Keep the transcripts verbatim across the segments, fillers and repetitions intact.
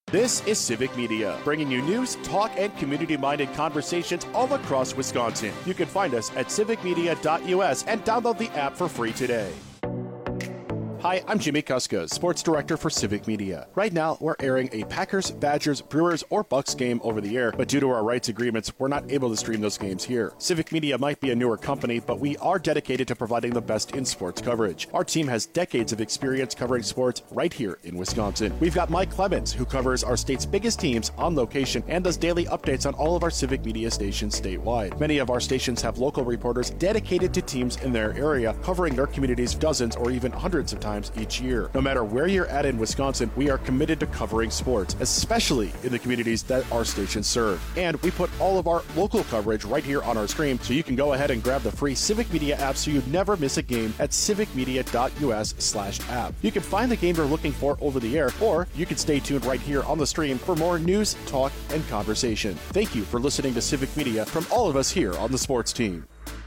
This is Civic Media, bringing you news, talk, and community-minded conversations all across Wisconsin. You can find us at civic media dot U S and download the app for free today. Hi, I'm Jimmy Kuska, Sports Director for Civic Media. Right now, we're airing a Packers, Badgers, Brewers, or Bucks game over the air, but due to our rights agreements, we're not able to stream those games here. Civic Media might be a newer company, but we are dedicated to providing the best in sports coverage. Our team has decades of experience covering sports right here in Wisconsin. We've got Mike Clemens, who covers our state's biggest teams on location and does daily updates on all of our Civic Media stations statewide. Many of our stations have local reporters dedicated to teams in their area, covering their communities dozens or even hundreds of times each year. No matter where you're at in Wisconsin, we are committed to covering sports, especially in the communities that our stations serve. And we put all of our local coverage right here on our stream, so you can go ahead and grab the free Civic Media app so you never miss a game at civic media dot U S slash app. You can find the game you're looking for over the air, or you can stay tuned right here on the stream for more news, talk, and conversation. Thank you for listening to Civic Media from all of us here on the sports team.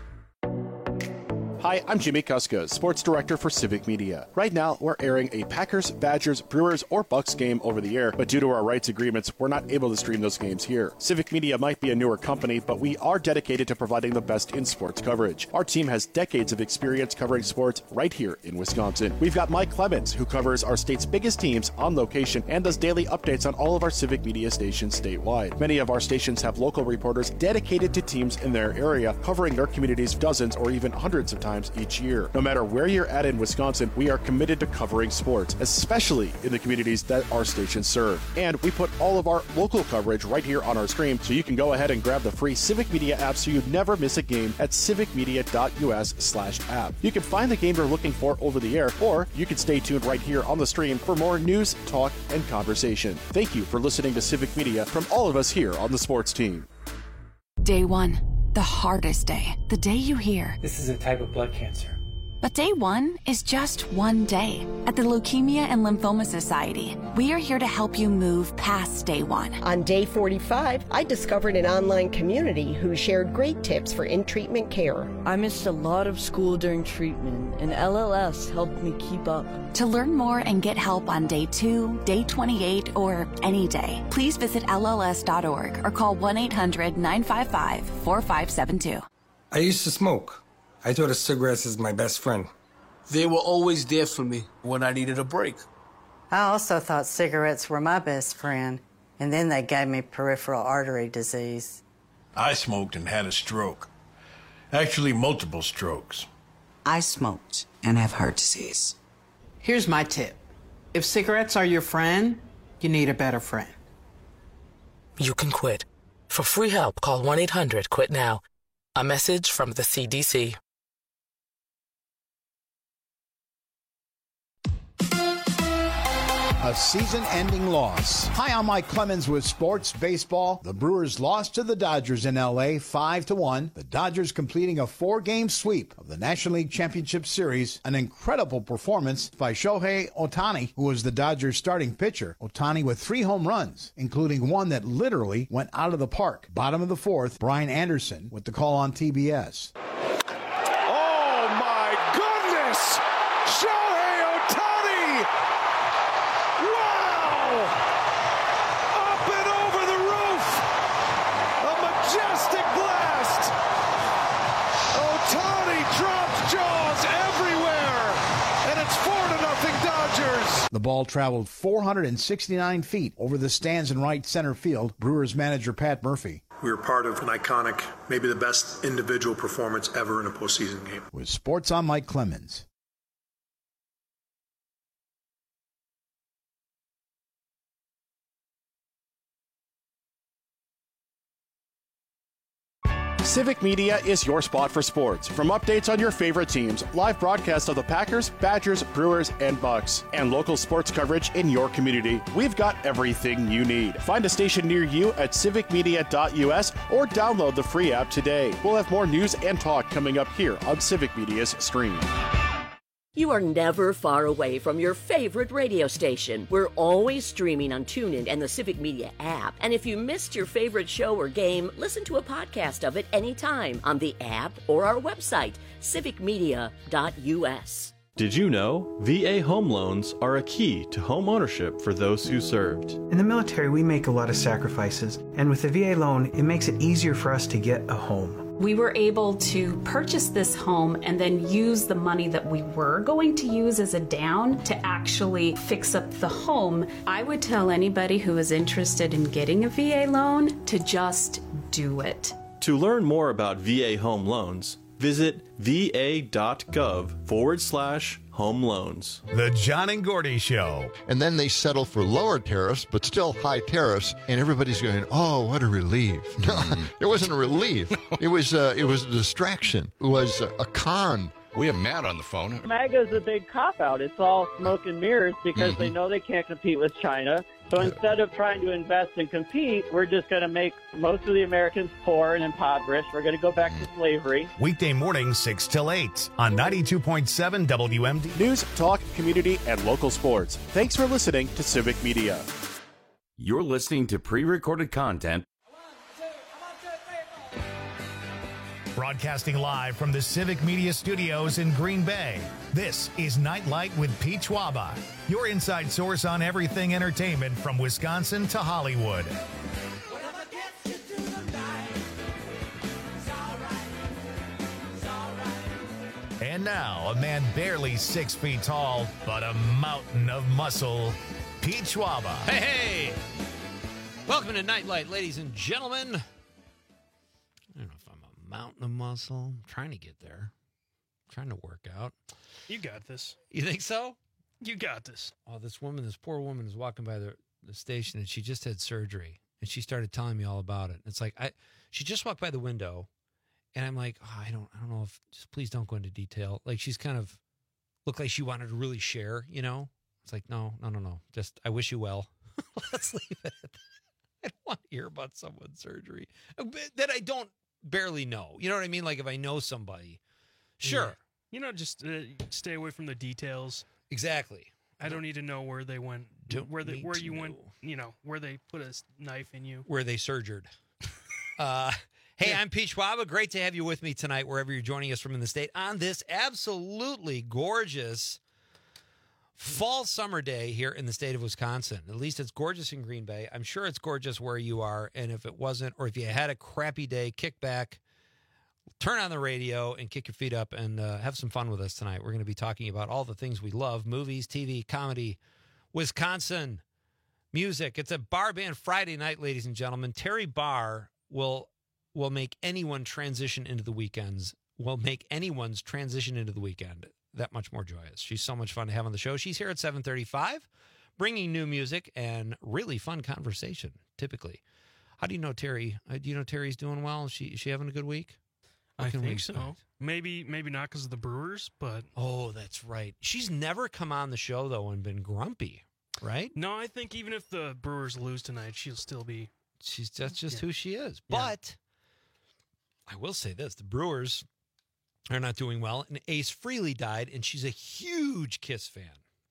Hi, I'm Jimmy Kuska, Sports Director for Civic Media. Right now, we're airing a Packers, Badgers, Brewers, or Bucks game over the air, but due to our rights agreements, we're not able to stream those games here. Civic Media might be a newer company, but we are dedicated to providing the best in sports coverage. Our team has decades of experience covering sports right here in Wisconsin. We've got Mike Clemens, who covers our state's biggest teams on location and does daily updates on all of our Civic Media stations statewide. Many of our stations have local reporters dedicated to teams in their area, covering their communities dozens or even hundreds of times each year. No matter where you're at in Wisconsin, we are committed to covering sports, especially in the communities that our stations serve. And we put all of our local coverage right here on our stream, so you can go ahead and grab the free Civic Media app so you never miss a game at civic media dot U S slash app. You can find the game you're looking for over the air, or you can stay tuned right here on the stream for more news, talk, and conversation. Thank you for listening to Civic Media from all of us here on the sports team. Day one. The hardest day. The day you hear, "This is a type of blood cancer." But day one is just one day. At the Leukemia and Lymphoma Society, we are here to help you move past day one. On day forty-five, I discovered an online community who shared great tips for in-treatment care. I missed a lot of school during treatment, and L L S helped me keep up. To learn more and get help on day two, day twenty-eight, or any day, please visit L L S dot org or call one eight hundred nine five five four five seven two. I used to smoke. I thought of cigarettes as my best friend. They were always there for me when I needed a break. I also thought cigarettes were my best friend, and then they gave me peripheral artery disease. I smoked and had a stroke. Actually, multiple strokes. I smoked and have heart disease. Here's my tip. If cigarettes are your friend, you need a better friend. You can quit. For free help, call one eight hundred quit now. A message from the C D C. A season-ending loss. Hi, I'm Mike Clemens with Sports Baseball. The Brewers lost to the Dodgers in L A five to one. The Dodgers completing a four-game sweep of the National League Championship Series. An incredible performance by Shohei Ohtani, who was the Dodgers' starting pitcher. Ohtani with three home runs, including one that literally went out of the park. Bottom of the fourth, Brian Anderson with the call on T B S. Oh, my goodness! Shohei Ohtani! Wow! Up and over the roof! A majestic blast! Ohtani drops jaws everywhere! And it's four to nothing Dodgers! The ball traveled four hundred sixty-nine feet over the stands in right center field. Brewers manager Pat Murphy. We were part of an iconic, maybe the best individual performance ever in a postseason game. With Sports, I'm Mike Clemens. Civic Media is your spot for sports. From updates on your favorite teams, live broadcasts of the Packers, Badgers, Brewers, and Bucks, and local sports coverage in your community, we've got everything you need. Find a station near you at civic media dot U S or download the free app today. We'll have more news and talk coming up here on Civic Media's stream. You are never far away from your favorite radio station. We're always streaming on TuneIn and the Civic Media app. And if you missed your favorite show or game, listen to a podcast of it anytime on the app or our website, civic media dot U S. Did you know V A home loans are a key to home ownership for those who served? In the military, we make a lot of sacrifices, and with the V A loan, it makes it easier for us to get a home. We were able to purchase this home and then use the money that we were going to use as a down to actually fix up the home. I would tell anybody who is interested in getting a V A loan to just do it. To learn more about V A home loans, visit va.gov forward slash home loans. The John and Gordy Show. And then they settle for lower tariffs, but still high tariffs, and everybody's going, oh, what a relief. No, it wasn't a relief. It was, uh, it was a distraction. It was a, a con. We have Matt on the phone. MAGA's a big cop-out. It's all smoke and mirrors because mm-hmm. they know they can't compete with China. So instead of trying to invest and compete, we're just going to make most of the Americans poor and impoverished. We're going to go back to slavery. Weekday mornings, six till eight on ninety-two point seven W M D. News, talk, community, and local sports. Thanks for listening to Civic Media. You're listening to pre-recorded content. Broadcasting live from the Civic Media Studios in Green Bay, this is Nightlight with Pete Schwaba, your inside source on everything entertainment from Wisconsin to Hollywood. And now, a man barely six feet tall, but a mountain of muscle, Pete Schwaba. Hey, hey! Welcome to Nightlight, ladies and gentlemen. I don't know if I'm a mountain of muscle. I'm trying to get there. I'm trying to work out. You got this. You think so? You got this. Oh, this woman, this poor woman is walking by the, the station, and she just had surgery, and she started telling me all about it. It's like, I, she just walked by the window, and I'm like, oh, I don't, I don't know if, just please don't go into detail. Like, she's kind of looked like she wanted to really share, you know? It's like, no, no, no, no. Just, I wish you well. Let's leave it at that. I don't want to hear about someone's surgery that I don't barely know. You know what I mean? Like, if I know somebody, sure. Yeah. You know, just uh, stay away from the details. Exactly. I don't need to know where they went, don't where they, where you know. went, you know, where they put a knife in you. Where they surgered. uh, hey, yeah. I'm Pete Schwaba. Great to have you with me tonight, wherever you're joining us from in the state, on this absolutely gorgeous fall summer day here in the state of Wisconsin. At least it's gorgeous in Green Bay. I'm sure it's gorgeous where you are. And if it wasn't, or if you had a crappy day, kick back, turn on the radio, and kick your feet up and uh, have some fun with us tonight. We're going to be talking about all the things we love: movies, T V, comedy, Wisconsin, music. It's a Bar Band Friday night, ladies and gentlemen. Terry Barr will will make anyone transition into the weekends, will make anyone's transition into the weekend that much more joyous. She's so much fun to have on the show. She's here at seven thirty-five, bringing new music and really fun conversation, typically. How do you know Terry? Uh, do you know Terry's doing well? Is she, is she having a good week? What I can we think so. expect? Maybe maybe not because of the Brewers, but... Oh, that's right. She's never come on the show, though, and been grumpy, right? No, I think even if the Brewers lose tonight, she'll still be... She's That's just yeah. who she is. Yeah. But I will say this. The Brewers are not doing well, and Ace Frehley died, and she's a huge Kiss fan.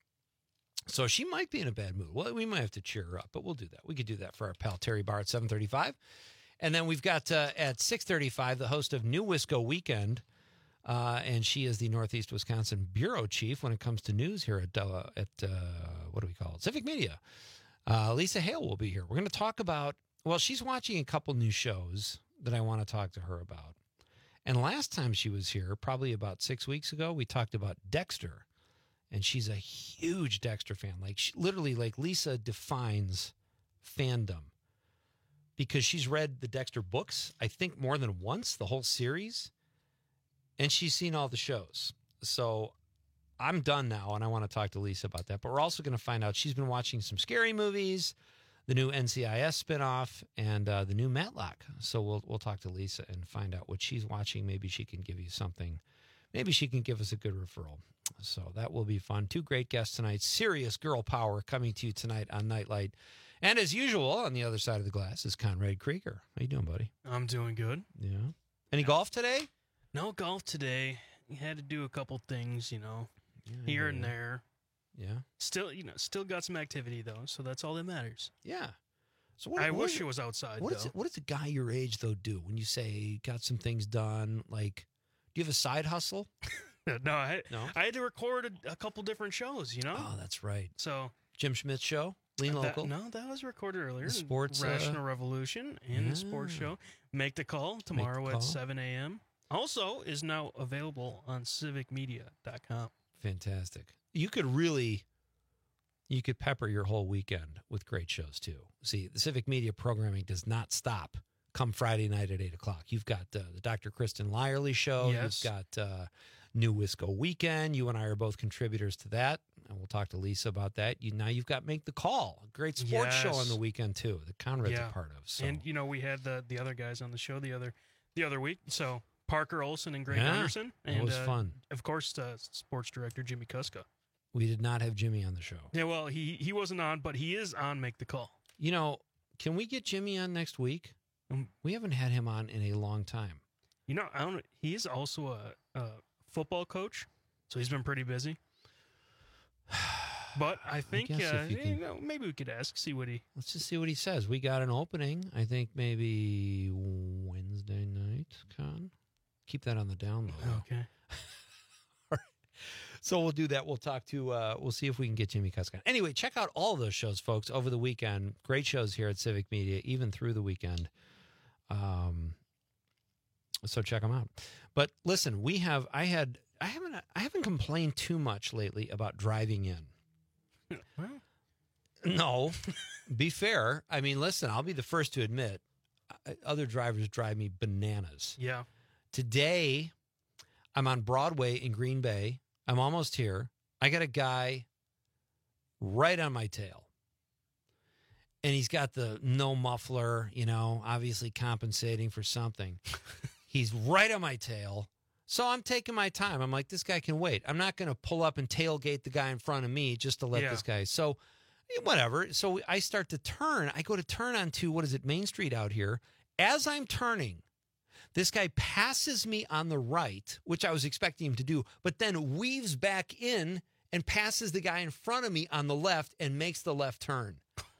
So she might be in a bad mood. Well, we might have to cheer her up, but we'll do that. We could do that for our pal Terry Barr at seven thirty-five. And then we've got uh, at six thirty-five the host of New Wisco Weekend, uh, and she is the Northeast Wisconsin bureau chief when it comes to news here at, uh, at uh, what do we call it, Civic Media. Uh, Lisa Hale will be here. We're going to talk about, well, she's watching a couple new shows that I want to talk to her about. And last time she was here, probably about six weeks ago, we talked about Dexter. And she's a huge Dexter fan. Like, she, literally, like, Lisa defines fandom. Because she's read the Dexter books, I think, more than once, the whole series. And she's seen all the shows. So I'm done now, and I want to talk to Lisa about that. But we're also going to find out she's been watching some scary movies, the new N C I S spinoff, and uh, the new Matlock. So we'll we'll talk to Lisa and find out what she's watching. Maybe she can give you something. Maybe she can give us a good referral. So that will be fun. Two great guests tonight. Serious girl power coming to you tonight on Nightlight. And as usual, on the other side of the glass is Conrad Krieger. How you doing, buddy? I'm doing good. Yeah. Any golf today? No golf today. You had to do a couple things, you know, yeah, here yeah. and there. Yeah. Still, you know, still got some activity though, so that's all that matters. Yeah. So what, I what wish is, it was outside. What though. Is it, what does a guy your age though do when you say got some things done? Like, do you have a side hustle? No, I, No? I had to record a, a couple different shows, you know? Oh, that's right. So Jim Schmidt's show, Lean that- Local. no, that was recorded earlier. The sports, uh, Rational Revolution and the sports yeah. show. Make the Call tomorrow Call. at seven a.m. Also is now available on civic media dot com. Fantastic. You could really, you could pepper your whole weekend with great shows too. See, the Civic Media programming does not stop come Friday night at eight o'clock. You've got uh, the Doctor Kristen Lyerly show. Yes. You've got uh, New Wisco Weekend. You and I are both contributors to that. And we'll talk to Lisa about that. You Now you've got Make the Call, a great sports show Yes. on the weekend too, that Conrad's Yeah. a part of. So. And, you know, we had the, the other guys on the show the other the other week. So Parker Olson and Greg Yeah, Anderson. that And, was uh, fun. Of course, uh, sports director Jimmy Kuska. We did not have Jimmy on the show. Yeah, well, he, he wasn't on, but he is on Make the Call. You know, can we get Jimmy on next week? Um, We haven't had him on in a long time. You know, I don't know. He is also a, a football coach, so he's been pretty busy. But I think guess uh, if you you can- know, maybe we could ask, see what he. Let's just see what he says. We got an opening, I think maybe Wednesday night, Con. Keep that on the down low. Okay. So we'll do that. We'll talk to, uh, we'll see if we can get Jimmy Kuska on. Anyway, check out all of those shows, folks, over the weekend. Great shows here at Civic Media, even through the weekend. Um, so check them out. But listen, we have, I had, I haven't, I haven't complained too much lately about driving in. Well, No, be fair. I mean, listen, I'll be the first to admit uh, other drivers drive me bananas. yeah. Today, I'm on Broadway in Green Bay. I'm almost here. I got a guy right on my tail. And he's got the no muffler, you know, obviously compensating for something. He's right on my tail. So I'm taking my time. I'm like, this guy can wait. I'm not going to pull up and tailgate the guy in front of me just to let Yeah. this guy. So whatever. So I start to turn. I go to turn onto, what is it, Main Street out here. As I'm turning, this guy passes me on the right, which I was expecting him to do, but then weaves back in and passes the guy in front of me on the left and makes the left turn.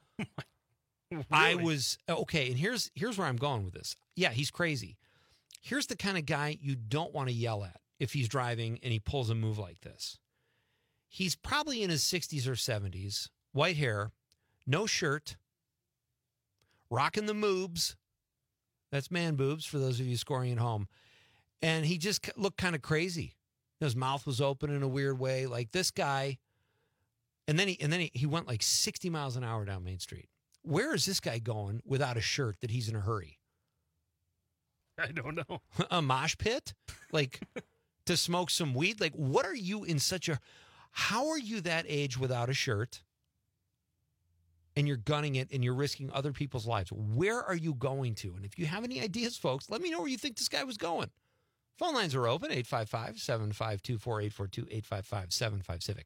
I Really? was okay, and here's here's where I'm going with this. Yeah, he's crazy. Here's the kind of guy you don't want to yell at if he's driving and he pulls a move like this. He's probably in his sixties or seventies, white hair, no shirt, rocking the moobs. That's man boobs for those of you scoring at home. And he just looked kind of crazy. His mouth was open in a weird way, like this guy. And then he and then he, he went like sixty miles an hour down Main Street. Where is this guy going without a shirt that he's in a hurry? I don't know. A mosh pit? Like to smoke some weed? Like, what are you in such a... How are you that age without a shirt? And you're gunning it and you're risking other people's lives. Where are you going to? And if you have any ideas, folks, let me know where you think this guy was going. Phone lines are open, eight five five, seven five two, four eight four two, eight five five, seven five Civic.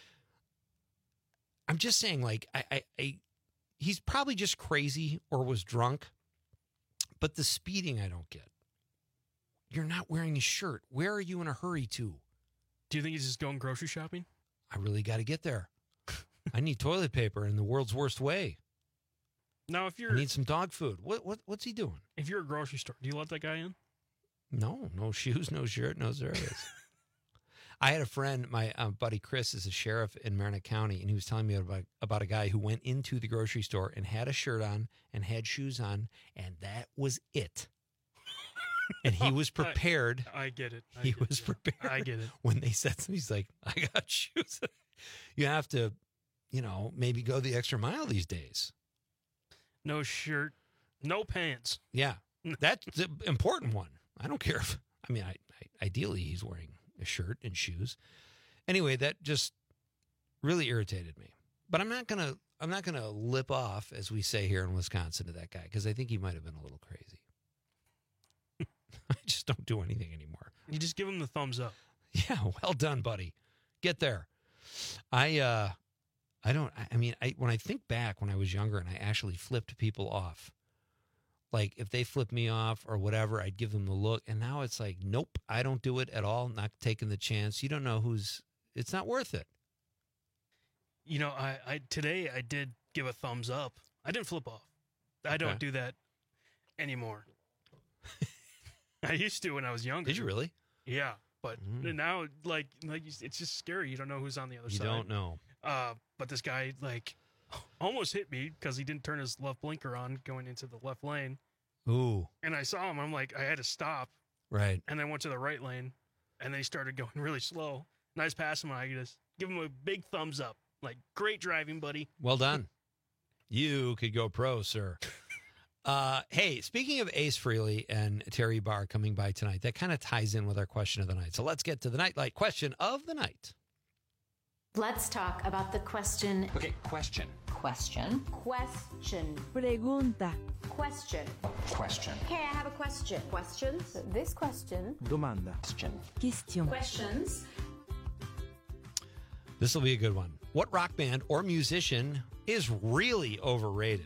I'm just saying, like, I, I, I, he's probably just crazy or was drunk, but the speeding I don't get. You're not wearing a shirt. Where are you in a hurry to? Do you think he's just going grocery shopping? I really got to get there. I need toilet paper in the world's worst way. Now, if you're I need some dog food. What what what's he doing? if you're a grocery store, do you let that guy in? No, no shoes, no shirt, no service. I had a friend, my uh, buddy Chris is a sheriff in Marinette County, and he was telling me about, about a guy who went into the grocery store and had a shirt on and had shoes on, and that was it. And he was prepared. I, I get it. I he get was it. prepared. I get it. When they said something, he's like, I got shoes. You have to, you know, maybe go the extra mile these days. No shirt, no pants. Yeah, that's the important one. I don't care if, I mean, I, I, ideally he's wearing a shirt and shoes. Anyway, that just really irritated me. But I'm not gonna, I'm not gonna lip off, as we say here in Wisconsin, to that guy because I think he might have been a little crazy. I just don't do anything anymore. You just give him the thumbs up. Yeah, well done, buddy. Get there. I, uh, I don't. I mean, I when I think back when I was younger and I actually flipped people off. Like if they flip me off or whatever, I'd give them the look. And now it's like, nope, I don't do it at all. Not taking the chance. You don't know who's, it's not worth it. You know, I, I today I did give a thumbs up. I didn't flip off. I don't Okay. do that anymore. I used to when I was younger. Did you really? Yeah. But Mm. now, like, like you s- it's just scary. You don't know who's on the other You side. don't know. Uh, but this guy, like, almost hit me because he didn't turn his left blinker on going into the left lane. Ooh. And I saw him. I'm like, I had to stop. Right. And then went to the right lane. And then he started going really slow. And I just passed him. And I just give him a big thumbs up. Like, great driving, buddy. Well done. You could go pro, sir. Uh, hey, speaking of Ace Frehley and Terry Barr coming by tonight, that kind of ties in with our question of the night. So let's get to the Nightlight question of the night. Let's talk about the question. Okay, question. Question. Question. Pregunta. Question. Question. Okay, I have a question. Questions? This question. Domanda. Question. Question. Questions. This will be a good one. What rock band or musician is really overrated?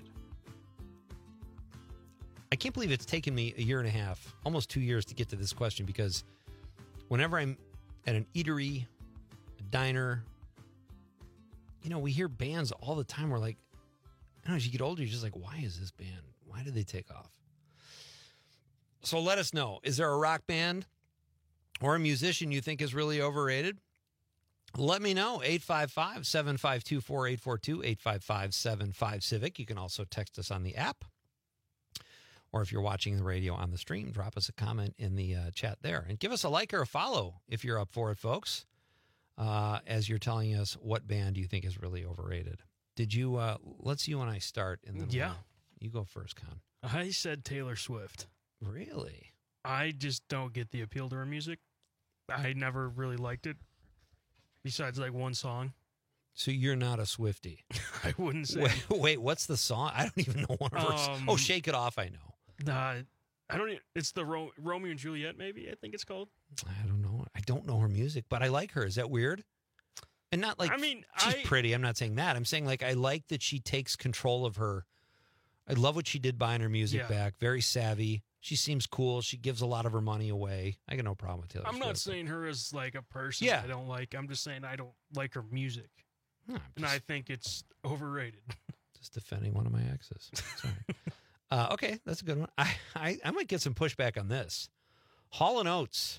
I can't believe it's taken me a year and a half, almost two years to get to this question, because whenever I'm at an eatery, a diner, you know, we hear bands all the time. We're like, I don't know, as you get older, you're just like, why is this band? Why did they take off? So let us know. Is there a rock band or a musician you think is really overrated? Let me know. eight five five, seven five two, four eight four two, eight five five, seven five Civic. You can also text us on the app. Or if you're watching the radio on the stream, drop us a comment in the uh, chat there. And give us a like or a follow if you're up for it, folks, uh, as you're telling us what band you think is really overrated. Did you, uh, let's you and I start. And then Yeah. we'll, you go first, Con. I said Taylor Swift. Really? I just don't get the appeal to her music. I never really liked it. Besides, like, one song. So you're not a Swiftie. I wouldn't say. Wait, wait, what's the song? I don't even know one of her. Um, oh, Shake It Off, I know. Nah, I don't. e- It's the Ro- Romeo and Juliet, maybe. I think it's called. I don't know. I don't know her music, but I like her. Is that weird? And not like I mean, she's I- pretty. I'm not saying that. I'm saying like I like that she takes control of her. I love what she did buying her music Yeah. back. Very savvy. She seems cool. She gives a lot of her money away. I got no problem with Taylor I'm Swift. not saying her as like a person. Yeah. I don't like. I'm just saying I don't like her music, No, I'm and I think it's overrated. just defending one of my exes. Sorry. uh, okay, that's a good one. I, I I might get some pushback on this. Hall and Oates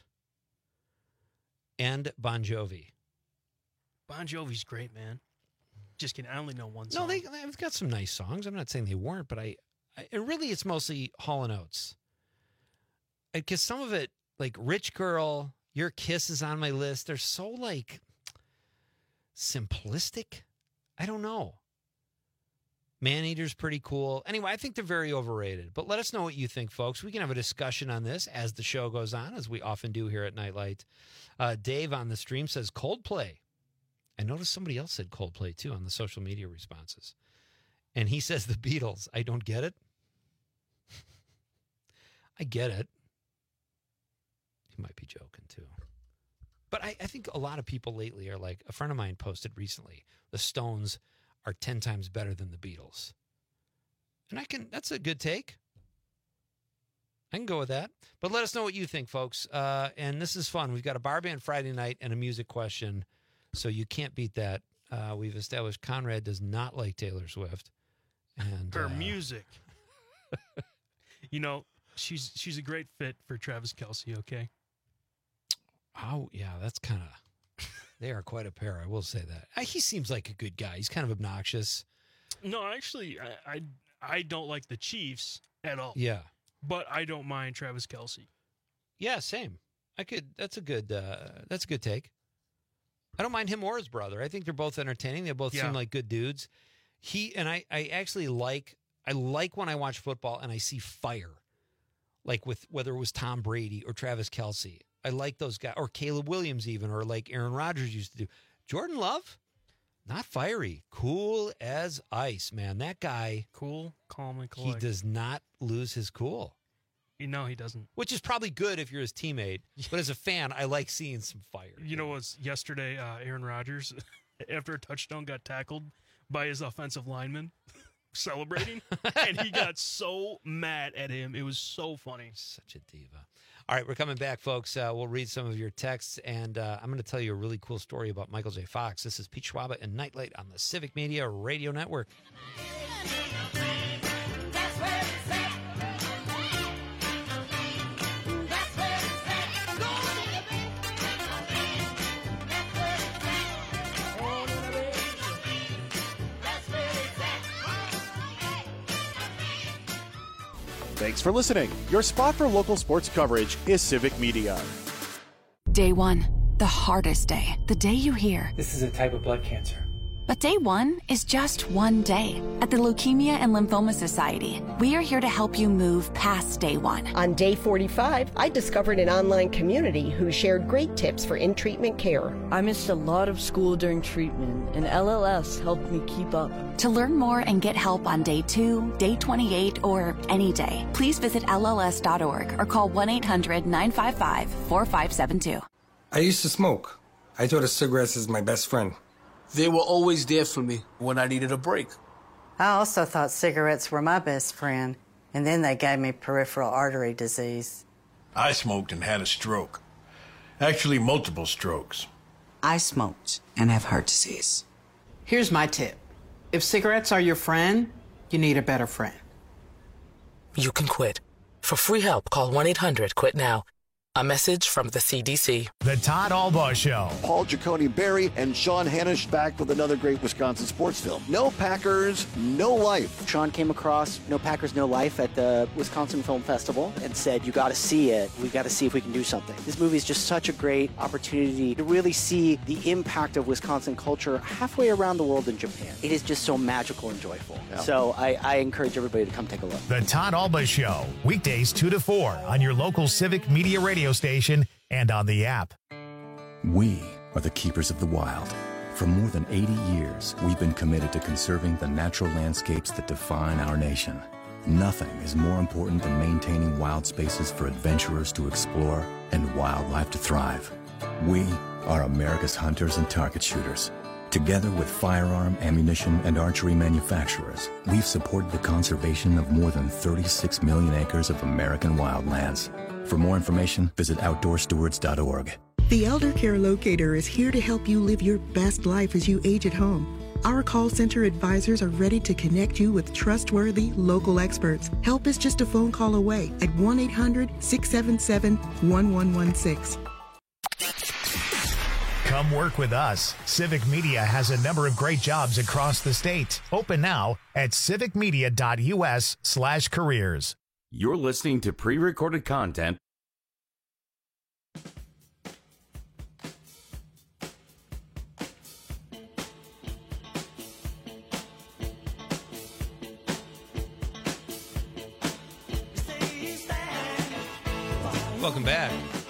and Bon Jovi. Bon Jovi's great, man. Just kidding. I only know one song. No, they, they've got some nice songs. I'm not saying they weren't, but I, I and really it's mostly Hall and Oates. Because some of it, like Rich Girl, Your Kiss is on my list. They're so like simplistic. I don't know. Maneater's pretty cool. Anyway, I think they're very overrated. But let us know what you think, folks. We can have a discussion on this as the show goes on, as we often do here at Nightlight. Uh, Dave on the stream says Coldplay. I noticed somebody else said Coldplay, too, on the social media responses. And he says the Beatles. I don't get it. I get it. He might be joking, too. But I, I think a lot of people lately are like, a friend of mine posted recently, the Stones are ten times better than the Beatles. And I can, that's a good take. I can go with that. But let us know what you think, folks. Uh, and this is fun. We've got a bar band Friday night and a music question. So you can't beat that. Uh, we've established Conrad does not like Taylor Swift. And her uh, music. You know, she's she's a great fit for Travis Kelce. Okay. Oh, yeah, that's kind of, they are quite a pair. I will say that. Uh, He seems like a good guy. He's kind of obnoxious. No, actually, I I, I don't like the Chiefs at all. Yeah. But I don't mind Travis Kelce. Yeah, same. I could, that's a good, uh, that's a good take. I don't mind him or his brother. I think they're both entertaining. They both Yeah. seem like good dudes. He, and I, I actually like, I like when I watch football and I see fire. Like with, whether it was Tom Brady or Travis Kelce. I like those guys, or Caleb Williams even, or like Aaron Rodgers used to do. Jordan Love, not fiery, cool as ice, man. That guy, cool, calm, and he collected. does not lose his cool. You know he doesn't. Which is probably good if you're his teammate. But as a fan, I like seeing some fire. You know what's yesterday? Uh, Aaron Rodgers, after a touchdown, got tackled by his offensive lineman, celebrating, and he got so mad at him. It was so funny. Such a diva. All right, we're coming back, folks. Uh, we'll read some of your texts, and uh, I'm going to tell you a really cool story about Michael J. Fox. This is Pete Schwaba and Nightlight on the Civic Media Radio Network. Thanks for listening. Your spot for local sports coverage is Civic Media. Day one, the hardest day. The day you hear, this is a type of blood cancer. But day one is just one day. At the Leukemia and Lymphoma Society, we are here to help you move past day one. On day forty-five, I discovered an online community who shared great tips for in-treatment care. I missed a lot of school during treatment, and L L S helped me keep up. To learn more and get help on day two, day twenty-eight, or any day, please visit L L S dot org or call one eight hundred nine five five four five seven two. I used to smoke. I thought of cigarettes as my best friend. They were always there for me when I needed a break. I also thought cigarettes were my best friend, and then they gave me peripheral artery disease. I smoked and had a stroke. Actually, multiple strokes. I smoked and have heart disease. Here's my tip. If cigarettes are your friend, you need a better friend. You can quit. For free help, call one eight hundred quit now. A message from the C D C. The Todd Albaugh Show. Paul Giacone Berry and Sean Hanisch back with another great Wisconsin sports film. No Packers, No Life. Sean came across No Packers, No Life at the Wisconsin Film Festival and said, you got to see it. We got to see if we can do something. This movie is just such a great opportunity to really see the impact of Wisconsin culture halfway around the world in Japan. It is just so magical and joyful. Yeah. So I, I encourage everybody to come take a look. The Todd Albaugh Show, weekdays two to four on your local Civic Media radio station and on the app. We are the keepers of the wild. For more than eighty years, we've been committed to conserving the natural landscapes that define our nation. Nothing is more important than maintaining wild spaces for adventurers to explore and wildlife to thrive. We are America's hunters and target shooters. Together with firearm, ammunition, and archery manufacturers, we've supported the conservation of more than thirty-six million acres of American wildlands. For more information, visit outdoor stewards dot org. The Elder Care Locator is here to help you live your best life as you age at home. Our call center advisors are ready to connect you with trustworthy local experts. Help is just a phone call away at one eight hundred six seven seven one one one six. Come work with us. Civic Media has a number of great jobs across the state. Open now at civic media dot u s slash careers. You're listening to pre-recorded content. Welcome back.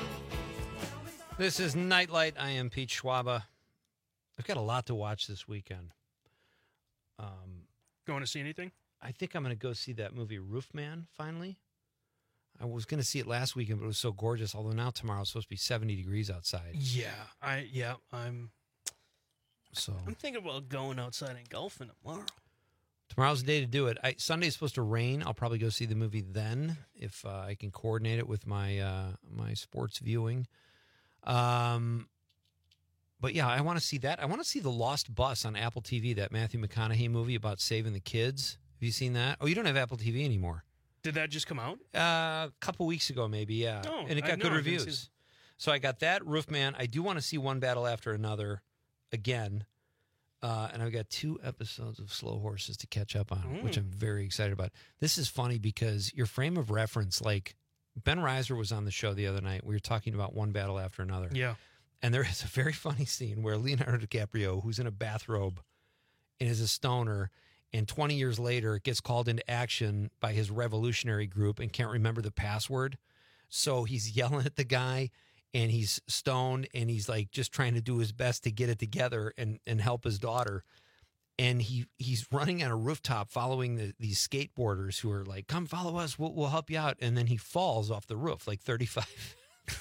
This is Nightlight. I am Pete Schwaba. I've got a lot to watch this weekend. Um, Going to see anything? I think I'm going to go see that movie Roofman, finally. I was going to see it last weekend, but it was so gorgeous, although now tomorrow it's supposed to be seventy degrees outside. Yeah, I yeah, I'm So I'm thinking about going outside and golfing tomorrow. Tomorrow's the day to do it. I, Sunday's supposed to rain. I'll probably go see the movie then if uh, I can coordinate it with my uh, my sports viewing. Um, but yeah, I want to see that. I want to see The Lost Bus on Apple T V, that Matthew McConaughey movie about saving the kids. Have you seen that? Oh, you don't have Apple T V anymore. Did that just come out? Uh, a couple weeks ago, maybe, yeah. Oh, and it got I, good no, reviews. So I got that, Roofman. I do want to see One Battle After Another again. Uh, and I've got two episodes of Slow Horses to catch up on, mm. which I'm very excited about. This is funny because your frame of reference, like Ben Reiser was on the show the other night. We were talking about One Battle After Another. Yeah. And there is a very funny scene where Leonardo DiCaprio, who's in a bathrobe and is a stoner, and twenty years later gets called into action by his revolutionary group and can't remember the password. So he's yelling at the guy, and he's stoned, and he's like just trying to do his best to get it together and, and help his daughter. And he he's running on a rooftop following the, these skateboarders who are like, come follow us, we'll, we'll help you out. And then he falls off the roof like thirty-five.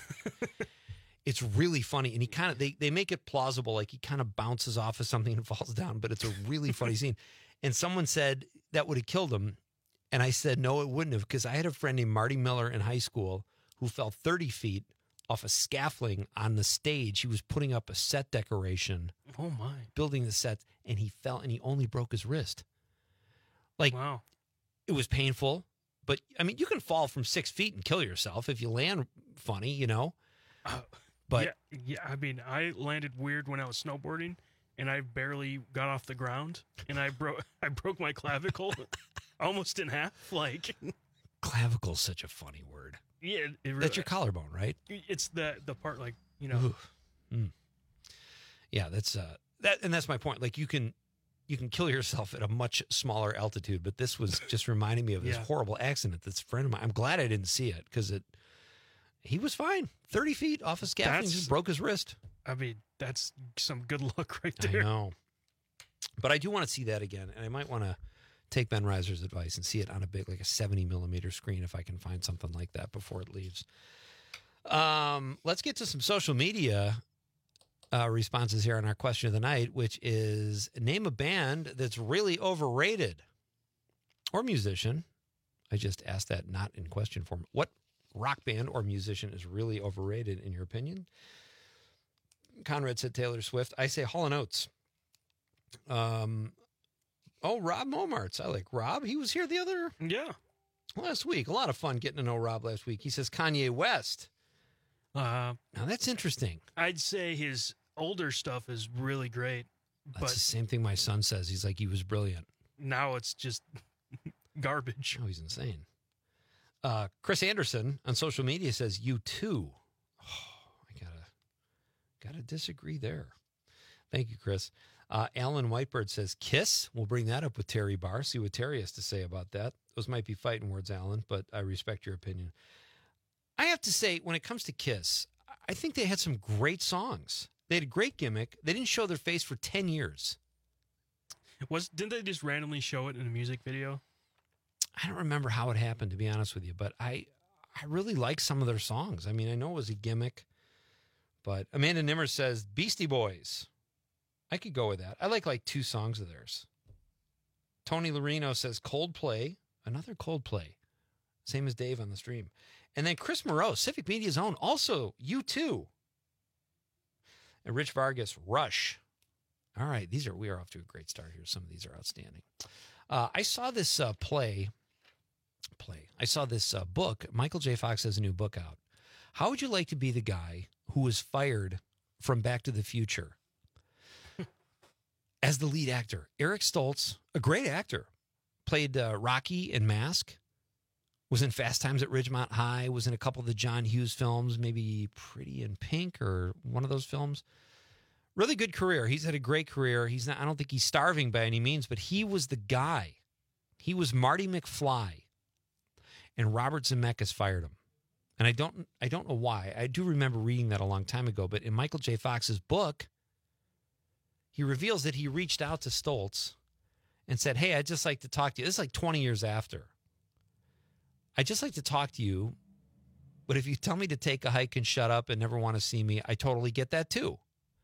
It's really funny. And he kind of, they, they make it plausible. Like he kind of bounces off of something and falls down, but it's a really funny scene. And someone said that would have killed him. And I said, no, it wouldn't have, because I had a friend named Marty Miller in high school who fell thirty feet off a scaffolding on the stage. He was putting up a set decoration. Oh, my. Building the set, and he fell, and he only broke his wrist. Like, wow. It was painful, but, I mean, you can fall from six feet and kill yourself if you land funny, you know? Uh, but yeah, yeah, I mean, I landed weird when I was snowboarding, and I barely got off the ground, and I broke I broke my clavicle almost in half. Like, Clavicle's such a funny word. Yeah, it, it really, That's your collarbone, right? It's the the part like you know. Mm. Yeah, that's uh that, and that's my point. Like you can you can kill yourself at a much smaller altitude, but this was just reminding me of this Yeah. horrible accident. That's a friend of mine. I'm glad I didn't see it because it. He was fine, thirty feet off a scaffolding, That's- just broke his wrist. I mean, that's some good luck right there. I know, but I do want to see that again, and I might want to take Ben Reiser's advice and see it on a big, like a seventy millimeter screen if I can find something like that before it leaves. Um, let's get to some social media uh, responses here on our question of the night, which is name a band that's really overrated or musician. I just asked that not in question form. What rock band or musician is really overrated in your opinion? Conrad said Taylor Swift. I say Hall and Oates. Um, oh, Rob Momarts. I like Rob. He was here the other yeah last week. A lot of fun getting to know Rob last week. He says Kanye West. Uh, now that's interesting. I'd say his older stuff is really great, That's but the same thing my son says. He's like, he was brilliant. now it's just garbage. Oh, he's insane. Uh, Chris Anderson on social media says U two. Oh, I gotta gotta disagree there. Thank you, Chris. Uh, Alan Whitebird says Kiss. We'll bring that up with Terry Barr. See what Terry has to say about that. Those might be fighting words, Alan, but I respect your opinion. I have to say, when it comes to Kiss, I think they had some great songs. They had a great gimmick. They didn't show their face for ten years. Was didn't they just randomly show it in a music video? I don't remember how it happened, to be honest with you, but I I really like some of their songs. I mean, I know it was a gimmick, but Amanda Nimmer says Beastie Boys. I could go with that. I like like two songs of theirs. Tony Lorino says Coldplay, another Coldplay, same as Dave on the stream. And then Chris Moreau, Civic Media's own, also U two. And Rich Vargas, Rush. All right, these are we are off to a great start here. Some of these are outstanding. Uh, I saw this uh, play. Play. I saw this uh, book. Michael J. Fox has a new book out. How would you like to be the guy who was fired from Back to the Future as the lead actor? Eric Stoltz, a great actor, played uh, Rocky in Mask, was in Fast Times at Ridgemont High, was in a couple of the John Hughes films, maybe Pretty in Pink or one of those films. Really good career. He's had a great career. He's not, I don't think he's starving by any means, but he was the guy. He was Marty McFly. And Robert Zemeckis fired him. And I don't I don't know why. I do remember reading that a long time ago, but in Michael J. Fox's book, he reveals that he reached out to Stoltz and said, "Hey, I'd just like to talk to you." This is like twenty years after. "I'd just like to talk to you, but if you tell me to take a hike and shut up and never want to see me, I totally get that too."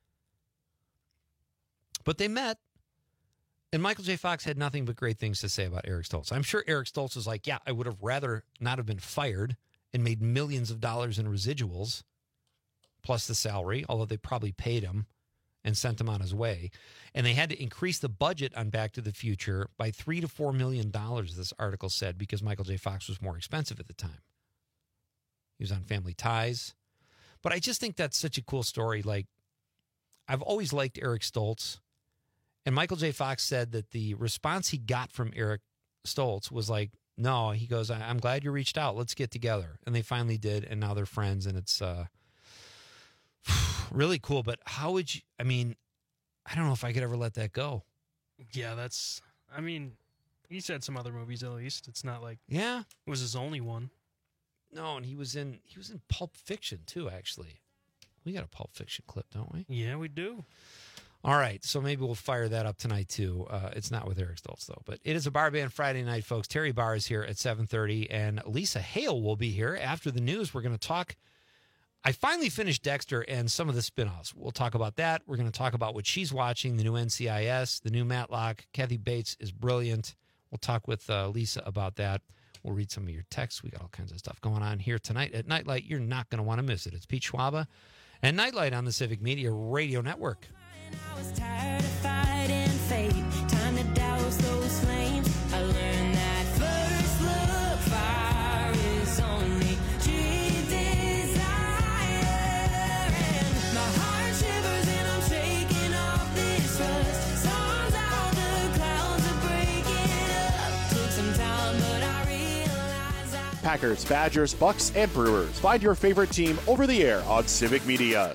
But they met, and Michael J. Fox had nothing but great things to say about Eric Stoltz. I'm sure Eric Stoltz was like, yeah, I would have rather not have been fired and made millions of dollars in residuals, plus the salary, although they probably paid him and sent him on his way. And they had to increase the budget on Back to the Future by three to four million dollars, this article said, because Michael J. Fox was more expensive at the time. He was on Family Ties. But I just think that's such a cool story. Like, I've always liked Eric Stoltz. And Michael J. Fox said that the response he got from Eric Stoltz was like, no, he goes, I'm glad you reached out. Let's get together. And they finally did. And now they're friends. And it's uh, really cool. But how would you, I mean, I don't know if I could ever let that go. Yeah, that's, I mean, he's had some other movies at least. It's not like yeah, it was his only one. No, and he was in, he was in Pulp Fiction too, actually. We got a Pulp Fiction clip, don't we? Yeah, we do. All right, so maybe we'll fire that up tonight, too. Uh, it's not with Eric Stoltz, though. But it is a Bar Band Friday night, folks. Terry Barr is here at seven thirty, and Lisa Hale will be here after the news. We're going to talk. I finally finished Dexter and some of the spinoffs. We'll talk about that. We're going to talk about what she's watching, the new N C I S, the new Matlock. Kathy Bates is brilliant. We'll talk with uh, Lisa about that. We'll read some of your texts. We got all kinds of stuff going on here tonight at Nightlight. You're not going to want to miss it. It's Pete Schwaba and Nightlight on the Civic Media Radio Network. I was tired of fighting fate. Time to douse those flames. I learned that first look fire is only cheap desire. And my heart shivers and I'm shaking off this rust. Songs out the clouds are breaking up. Took some time, but I realized I Packers, Badgers, Bucks, and Brewers. Find your favorite team over the air on Civic Media.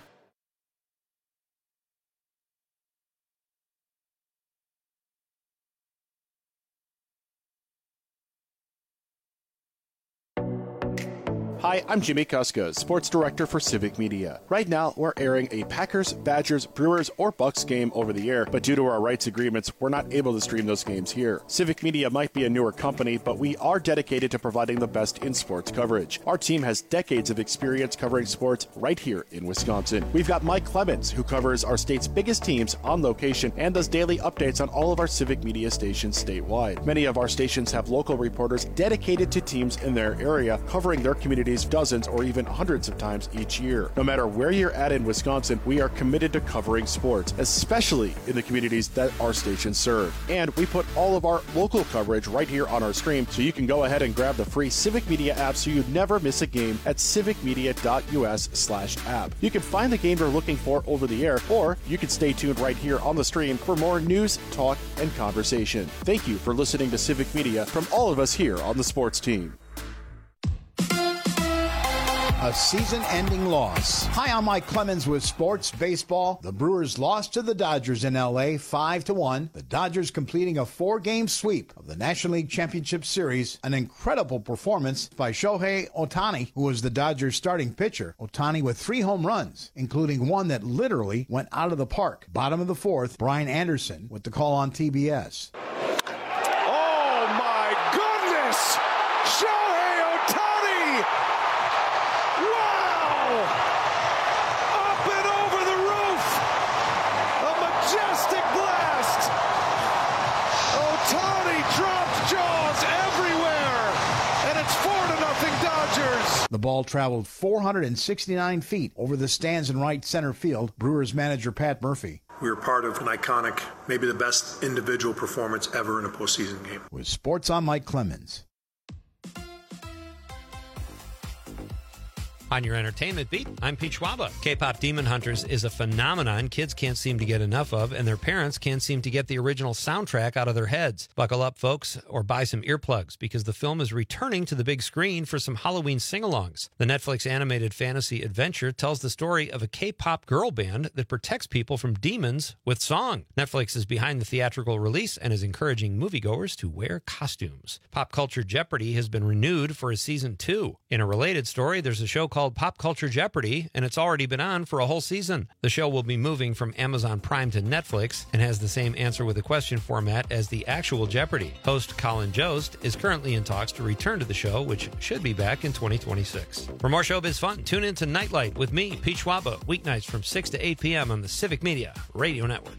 Hi, I'm Jimmy Kuska, Sports Director for Civic Media. Right now, we're airing a Packers, Badgers, Brewers, or Bucks game over the air, but due to our rights agreements, we're not able to stream those games here. Civic Media might be a newer company, but we are dedicated to providing the best in sports coverage. Our team has decades of experience covering sports right here in Wisconsin. We've got Mike Clemens, who covers our state's biggest teams on location and does daily updates on all of our Civic Media stations statewide. Many of our stations have local reporters dedicated to teams in their area, covering their communities dozens or even hundreds of times each year. No matter where you're at in Wisconsin, we are committed to covering sports, especially in the communities that our stations serve. And we put all of our local coverage right here on our stream, so you can go ahead and grab the free Civic Media app so you never miss a game at civicmedia.us slash app. You can find the game you're looking for over the air, or you can stay tuned right here on the stream for more news, talk, and conversation. Thank you for listening to Civic Media from all of us here on the sports team. A season-ending loss. Hi, I'm Mike Clemens with Sports Baseball. The Brewers lost to the Dodgers in L A five to one. The Dodgers completing a four-game sweep of the National League Championship Series. An incredible performance by Shohei Ohtani, who was the Dodgers' starting pitcher. Ohtani with three home runs, including one that literally went out of the park. Bottom of the fourth, Brian Anderson with the call on T B S. Oh, my goodness! Shohei Ohtani! Wow! Up and over the roof! A majestic blast! Ohtani dropped jaws everywhere! And it's four to nothing Dodgers! The ball traveled four hundred sixty-nine feet over the stands in right center field. Brewers manager Pat Murphy. We were part of an iconic, maybe the best individual performance ever in a postseason game. With Sports on Mike Clemens. On your entertainment beat, I'm Pete Schwaba. K-pop Demon Hunters is a phenomenon kids can't seem to get enough of, and their parents can't seem to get the original soundtrack out of their heads. Buckle up, folks, or buy some earplugs, because the film is returning to the big screen for some Halloween sing-alongs. The Netflix animated fantasy adventure tells the story of a K-pop girl band that protects people from demons with song. Netflix is behind the theatrical release and is encouraging moviegoers to wear costumes. Pop Culture Jeopardy has been renewed for a season two. In a related story, there's a show called Pop Culture Jeopardy, and it's already been on for a whole season. The show will be moving from Amazon Prime to Netflix and has the same answer with a question format as the actual Jeopardy. Host Colin Jost is currently in talks to return to the show, which should be back in twenty twenty-six. For more showbiz fun, tune in to Nightlight with me, Pete Schwaba, weeknights from six to eight p.m. on the Civic Media Radio Network.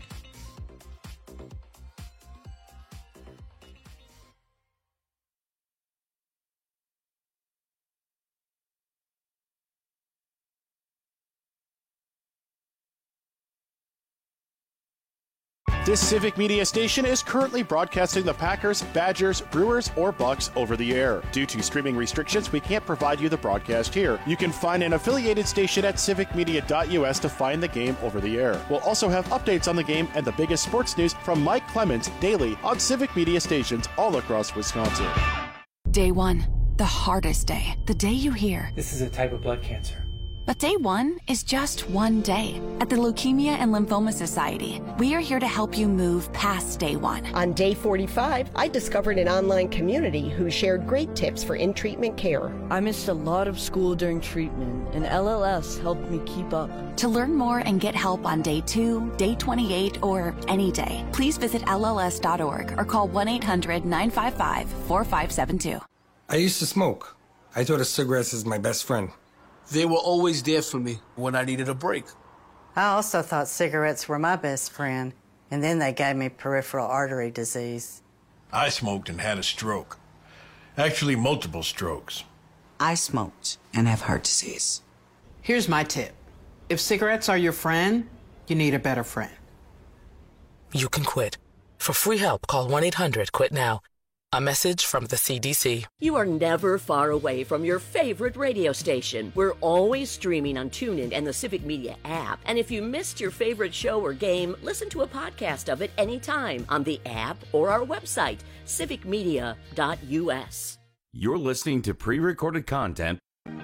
This Civic Media station is currently broadcasting the Packers, Badgers, Brewers, or Bucks over the air. Due to streaming restrictions, we can't provide you the broadcast here. You can find an affiliated station at civic media dot u s to find the game over the air. We'll also have updates on the game and the biggest sports news from Mike Clemens daily on Civic Media stations all across Wisconsin. Day one, the hardest day. The day you hear, this is a type of blood cancer. But day one is just one day. At the Leukemia and Lymphoma Society, we are here to help you move past day one. On day forty-five, I discovered an online community who shared great tips for in-treatment care. I missed a lot of school during treatment, and L L S helped me keep up. To learn more and get help on day two, day twenty-eight, or any day, please visit L L S dot org or call one eight hundred nine five five four five seven two. I used to smoke. I thought a cigarette is my best friend. They were always there for me when I needed a break. I also thought cigarettes were my best friend, and then they gave me peripheral artery disease. I smoked and had a stroke. Actually, multiple strokes. I smoked and have heart disease. Here's my tip. If cigarettes are your friend, you need a better friend. You can quit. For free help, call one eight hundred quit now. A message from the C D C. You are never far away from your favorite radio station. We're always streaming on TuneIn and the Civic Media app. And if you missed your favorite show or game, listen to a podcast of it anytime on the app or our website, civic media dot u s. You're listening to pre-recorded content.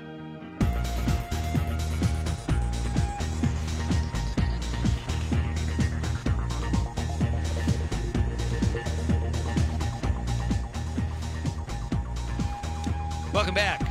Welcome back.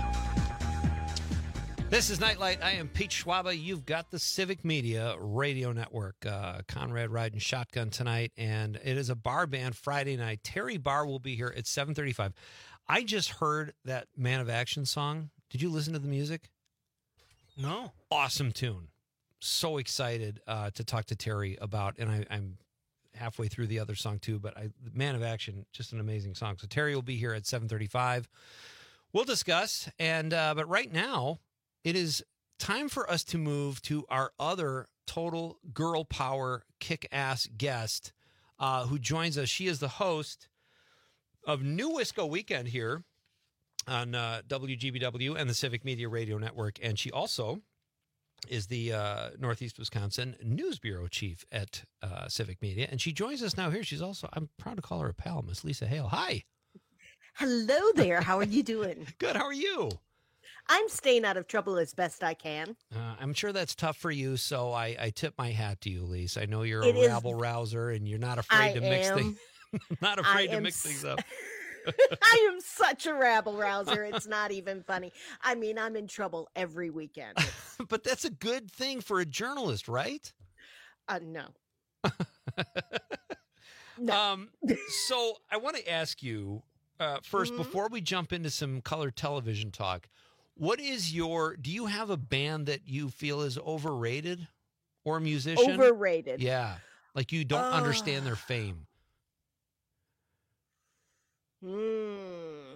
This is Nightlight. I am Pete Schwaba. You've got the Civic Media Radio Network. Uh, Conrad riding shotgun tonight, and it is a bar band Friday night. Terry Barr will be here at seven thirty-five. I just heard that Man of Action song. Did you listen to the music? No. Awesome tune. So excited uh, to talk to Terry about, and I, I'm halfway through the other song too, but I, Man of Action, just an amazing song. So Terry will be here at seven thirty-five. We'll discuss, and uh, but right now, it is time for us to move to our other total girl power kick-ass guest uh, who joins us. She is the host of New Wisco Weekend here on uh, W G B W and the Civic Media Radio Network, and she also is the uh, Northeast Wisconsin News Bureau Chief at uh, Civic Media, and she joins us now here. She's also, I'm proud to call her a pal, Miss Lisa Hale. Hi. Hello there. How are you doing? Good. How are you? I'm staying out of trouble as best I can. Uh, I'm sure that's tough for you, so I, I tip my hat to you, Lisa. I know you're It a is- rabble rouser, and you're not afraid I to mix am. things. Not I afraid to am mix s- things up. I am such a rabble rouser. It's not even funny. I mean, I'm in trouble every weekend. But that's a good thing for a journalist, right? Uh, no. Um, so I want to ask you uh, 1st Mhm. before we jump into some color television talk. What is your? Do you have a band that you feel is overrated, or a musician Overrated. Yeah, like you don't Uh. understand their fame. Hmm.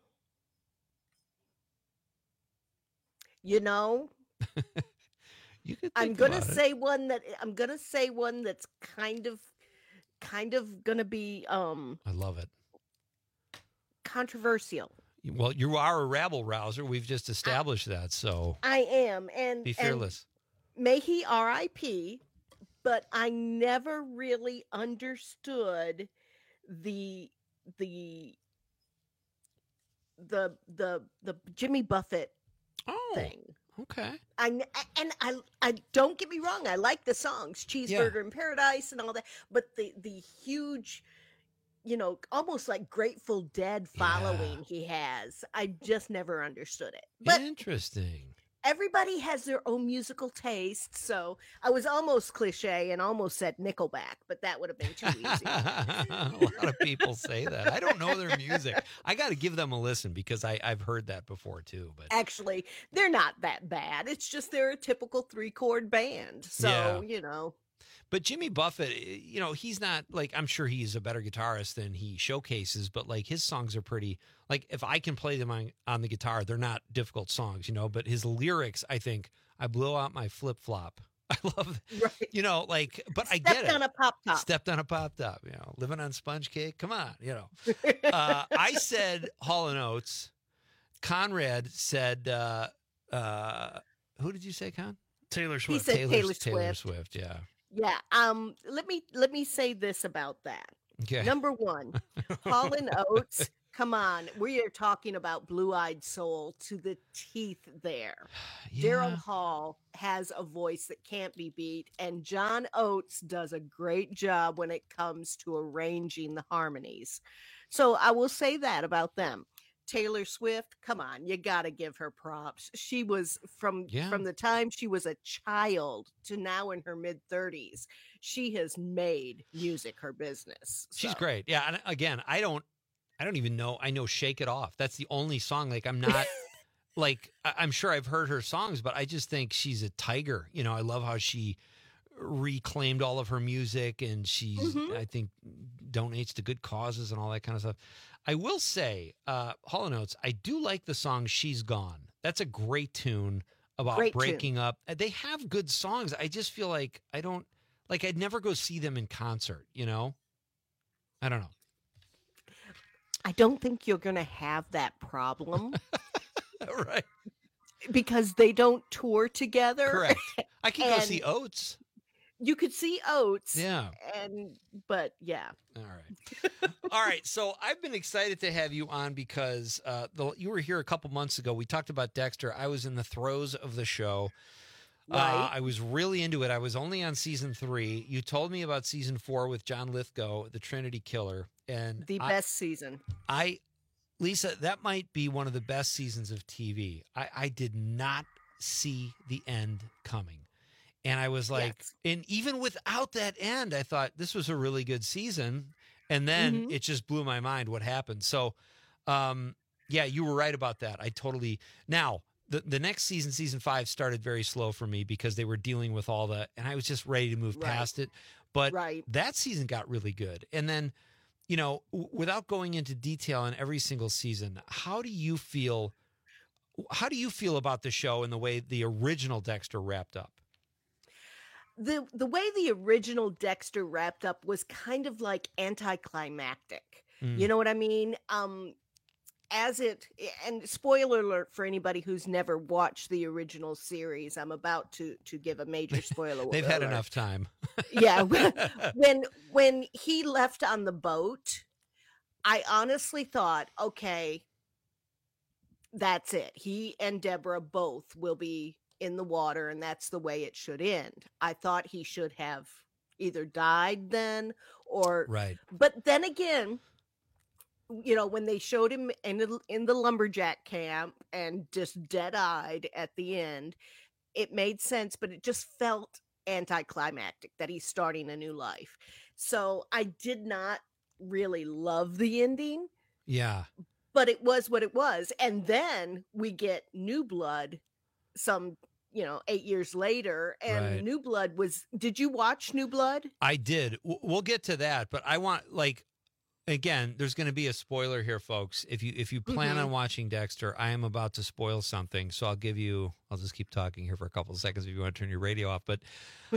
You know, You could. I'm think gonna about it. say one that I'm gonna say one that's kind of, kind of gonna be um I love it. controversial. Well, you are a rabble rouser. We've just established that. So I am, and be and fearless. may he R I P, but I never really understood the the the the the Jimmy Buffett oh, thing. Okay. I n- and I I don't get me wrong. I like the songs, Cheeseburger in Paradise, and all that. But the the huge, you know, almost like Grateful Dead following he has, I just never understood it. But Interesting. everybody has their own musical taste, so I was almost cliche and almost said Nickelback, but that would have been too easy. A lot of people say that. I don't know their music. I got to give them a listen because I, I've heard that before too. But Actually, they're not that bad. It's just they're a typical three chord band, so Yeah. you know. but Jimmy Buffett, eh, you know, he's not like, I'm sure he's a better guitarist than he showcases, but like his songs are pretty, like if I can play them on, on the guitar, they're not difficult songs, you know, but his lyrics, I think, I blow out my flip flop. I love, you know, like, but I get Stepped it. on a pop top. Stepped on a pop top, you know, living on sponge cake. Come on, you know. Uh, I said Hall and Oates. Conrad said, uh, uh, who did you say, Con? Taylor He Swift. said Taylor, Taylor Taylor Swift. Swift, yeah. Yeah. Um. Let me let me say this about that. Okay. Number one, Hall and Oates. Come on, we are talking about blue-eyed soul to the teeth. There, Daryl Hall has a voice that can't be beat, and John Oates does a great job when it comes to arranging the harmonies. So I will say that about them. Taylor Swift, come on, you got to give her props. She was from Yeah. from the time she was a child to now in her mid thirties. She has made music her business. She's So, great. Yeah. And again, I don't, I don't even know. I know Shake It Off. That's the only song. Like I'm not like, I- I'm sure I've heard her songs, but I just think she's a tiger. You know, I love how she reclaimed all of her music and she's, Mhm. I think, donates to good causes and all that kind of stuff. I will say, uh, Hall and Oates, I do like the song She's Gone. That's a great tune about Great tune. breaking up. Uh, They have good songs. I just feel like I don't, like I'd never go see them in concert, you know? I don't know. I don't think you're going to have that problem Right. because they don't tour together. Correct. I can go And- see Oates. you could see Oates. Yeah. And but yeah. All right. All right. So I've been excited to have you on because uh, the, you were here a couple months ago. We talked about Dexter. I was in the throes of the show. Uh, Right. I was really into it. I was only on season three. You told me about season four with John Lithgow, the Trinity Killer, and The I- best season. I, Lisa, that might be one of the best seasons of T V. I, I did not see the end coming. And I was like, Yes. and even without that end, I thought this was a really good season. And then Mhm. it just blew my mind what happened. So, um, yeah, you were right about that. I totally, now, the, the next season, season five, started very slow for me because they were dealing with all the, and I was just ready to move Right. past it. But Right. that season got really good. And then, you know, w- without going into detail on every single season, how do you feel? How do you feel about the show and the way the original Dexter wrapped up? the the way the original Dexter wrapped up was kind of like anticlimactic. Mm. You know what I mean? Um as it and spoiler alert for anybody who's never watched the original series, I'm about to to give a major spoiler. They've had alert. enough time. Yeah, when when he left on the boat, I honestly thought, okay, that's it. He and Deborah both will be in the water, and that's the way it should end. I thought he should have either died then or Right. but then again, you know, when they showed him in the, in the lumberjack camp and just dead-eyed at the end, it made sense, but it just felt anticlimactic that he's starting a new life. So I did not really love the ending, Yeah. but it was what it was. And then we get New Blood some, you know, eight years later. And Right. New Blood was, did you watch New Blood? I did. W- We'll get to that, but I want like again, there's going to be a spoiler here, folks. If you if you plan Mhm. on watching Dexter, I am about to spoil something, so I'll give you. I'll just keep talking here for a couple of seconds if you want to turn your radio off. But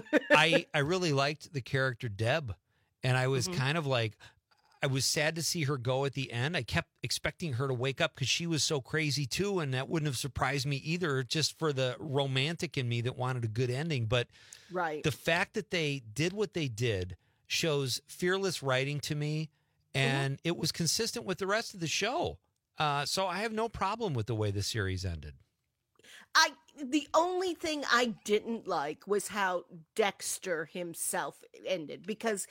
I I really liked the character Deb, and I was Mhm. kind of like. I was sad to see her go at the end. I kept expecting her to wake up because she was so crazy too, and that wouldn't have surprised me either, just for the romantic in me that wanted a good ending. But Right. the fact that they did what they did shows fearless writing to me, and it was consistent with the rest of the show. Uh, so I have no problem with the way the series ended. I the only thing I didn't like was how Dexter himself ended, because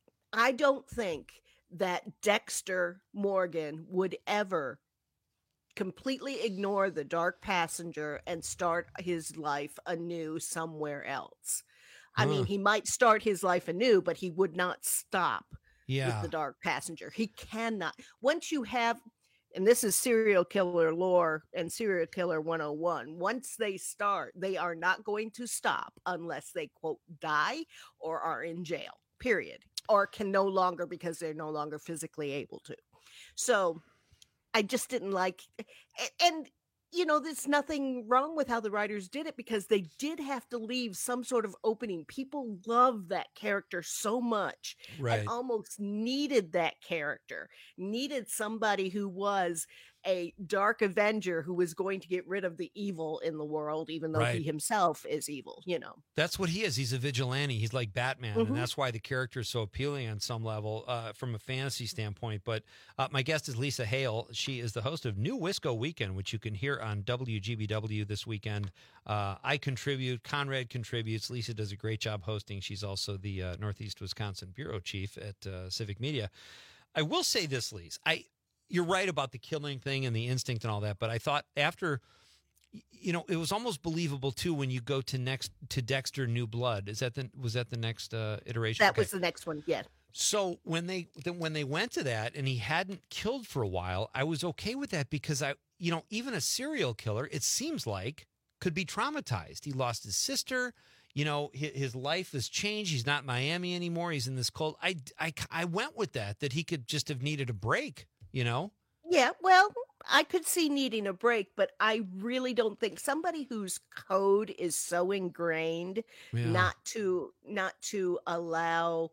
I don't think that Dexter Morgan would ever completely ignore the dark passenger and start his life anew somewhere else. I Huh. mean, he might start his life anew, but he would not stop Yeah. with the dark passenger. He cannot. Once you have, and this is serial killer lore and serial killer one oh one, once they start, they are not going to stop unless they, quote, die or are in jail, period, or can no longer because they're no longer physically able to. So I just didn't like, a- and you know, there's nothing wrong with how the writers did it, because they did have to leave some sort of opening. People love that character so much Right. and almost needed that character, needed somebody who was a dark avenger who was going to get rid of the evil in the world, even though Right. he himself is evil, you know. That's what he is. He's a vigilante. He's like Batman, Mhm. and that's why the character is so appealing on some level uh, from a fantasy standpoint. But uh, my guest is Lisa Hale. She is the host of New Wisco Weekend, which you can hear on W G B W this weekend. Uh, I contribute. Conrad contributes. Lisa does a great job hosting. She's also the uh, Northeast Wisconsin bureau chief at uh, Civic Media. I will say this, Lisa. I you're right about the killing thing and the instinct and all that, but I thought after. You know, it was almost believable too when you go to next to Dexter New Blood. Is that the was that the next uh, iteration? That Okay. was the next one. Yeah. So when they then when they went to that and he hadn't killed for a while, I was okay with that because I, you know, even a serial killer, it seems like, could be traumatized. He lost his sister. You know, his, his life has changed. He's not in Miami anymore. He's in this cold. I, I, I went with that, that he could just have needed a break, you know? Yeah, well, I could see needing a break, but I really don't think somebody whose code is so ingrained Yeah. not to not to allow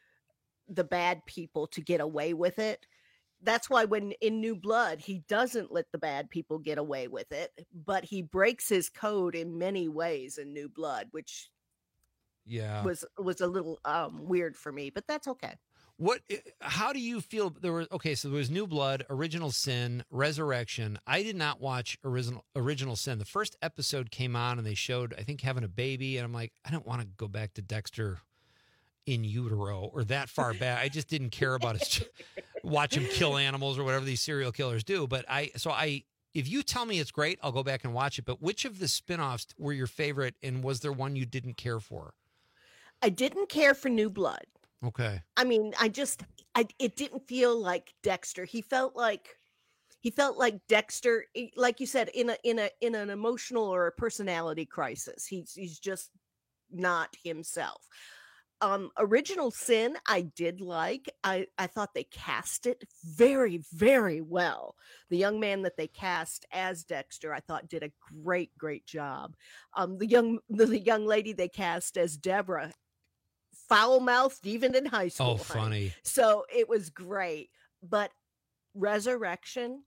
the bad people to get away with it. That's why when in New Blood, he doesn't let the bad people get away with it, but he breaks his code in many ways in New Blood, which Yeah. was was a little um, weird for me, but that's okay. What? How do you feel? There was okay. So there was New Blood, Original Sin, Resurrection. I did not watch original Original Sin. The first episode came on, and they showed I think having a baby, and I'm like, I don't want to go back to Dexter in utero or that far back. I just didn't care about his watch him kill animals or whatever these serial killers do. But I so I. If you tell me it's great, I'll go back and watch it. But which of the spinoffs were your favorite, and was there one you didn't care for? I didn't care for New Blood. Okay. I mean, I just, I it didn't feel like Dexter. He felt like, he felt like Dexter, like you said, in a in a in an emotional or a personality crisis. He's he's just not himself. Um, Original Sin, I did like. I, I thought they cast it very, very well. The young man that they cast as Dexter, I thought did a great, great job. Um, the young the, the young lady they cast as Deborah, foul-mouthed even in high school. Oh, funny. Right? So it was great. But Resurrection,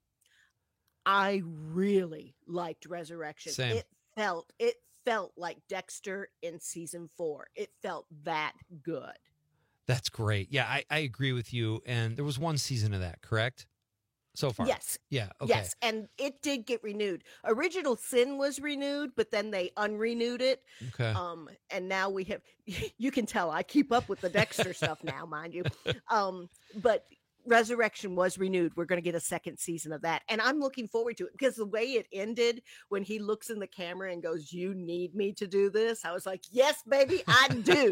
I really liked Resurrection. Same. It felt it. felt like Dexter in season four. It felt that good. That's great. Yeah, I, I agree with you. And there was one season of that, correct? So far. Yes. Yeah. Okay. Yes. And it did get renewed. Original Sin was renewed, but then they unrenewed it. Okay. Um, and now we have, you can tell I keep up with the Dexter stuff now, mind you. Um, but Resurrection was renewed. We're going to get a second season of that. And I'm looking forward to it because the way it ended when he looks in the camera and goes, "You need me to do this." I was like, yes, baby, I do.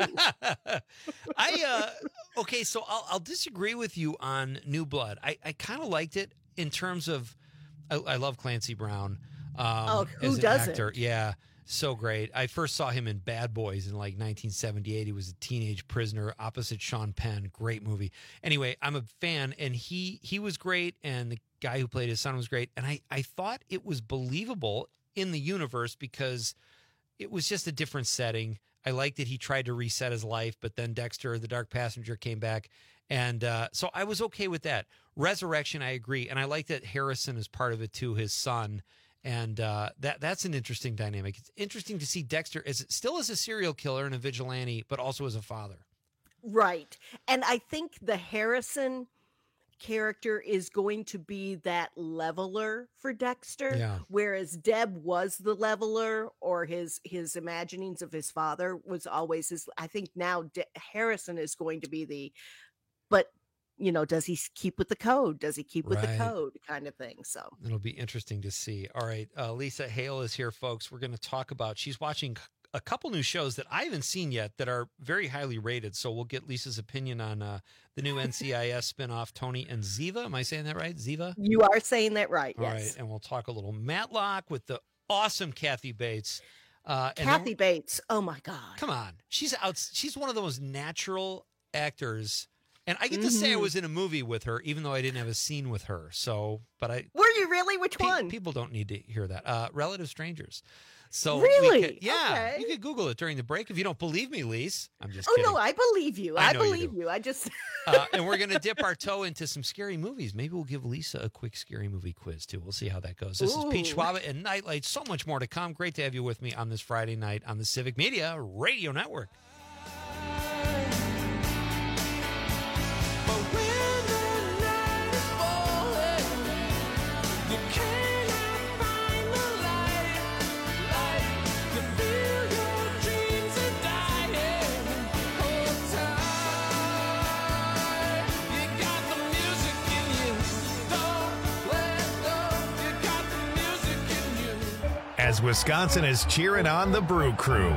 I, uh, okay. So I'll, I'll disagree with you on New Blood. I, I kind of liked it in terms of, I, I love Clancy Brown. Um, oh, who as an doesn't? actor. Yeah. So great. I first saw him in Bad Boys in like nineteen seventy-eight. He was a teenage prisoner opposite Sean Penn. Great movie. Anyway, I'm a fan, and he he was great, and the guy who played his son was great. And I, I thought it was believable in the universe because it was just a different setting. I liked that he tried to reset his life, but then Dexter, the Dark Passenger, came back. And uh, so I was okay with that. Resurrection, I agree. And I like that Harrison is part of it too, his son. And uh, that that's an interesting dynamic. It's interesting to see Dexter as still as a serial killer and a vigilante, but also as a father. Right. And I think the Harrison character is going to be that leveler for Dexter, Yeah. whereas Deb was the leveler, or his his imaginings of his father was always his. I think now De- Harrison is going to be the, but you know, does he keep with the code? Does he keep with Right. the code kind of thing? So It'll be interesting to see. All right. Uh, Lisa Hale is here, folks. We're going to talk about, she's watching a couple new shows that I haven't seen yet that are very highly rated. So we'll get Lisa's opinion on uh, the new N C I S spinoff, Tony and Ziva. Am I saying that right? Ziva? you are saying that right. All Yes. right. And we'll talk a little Matlock with the awesome Kathy Bates. Uh, and then- Kathy Bates. Oh my God. Come on. She's out. She's one of those natural actors. And I get to say I Mhm. was in a movie with her, even though I didn't have a scene with her. So, but I, Were you really? Which pe- one? people don't need to hear that. Uh, Relative Strangers. So we Really? could- yeah, Okay. you could Google it during the break if you don't believe me, Lise. I'm just Oh kidding. no, I believe you. I I, know you believe do. you. I just uh, and we're going to dip our toe into some scary movies. Maybe we'll give Lisa a quick scary movie quiz, too. We'll see how that goes. This is Pete Ooh. Schwaba and Nightlight. So much more to come. Great to have you with me on this Friday night on the Civic Media Radio Network. As Wisconsin is cheering on the Brew Crew.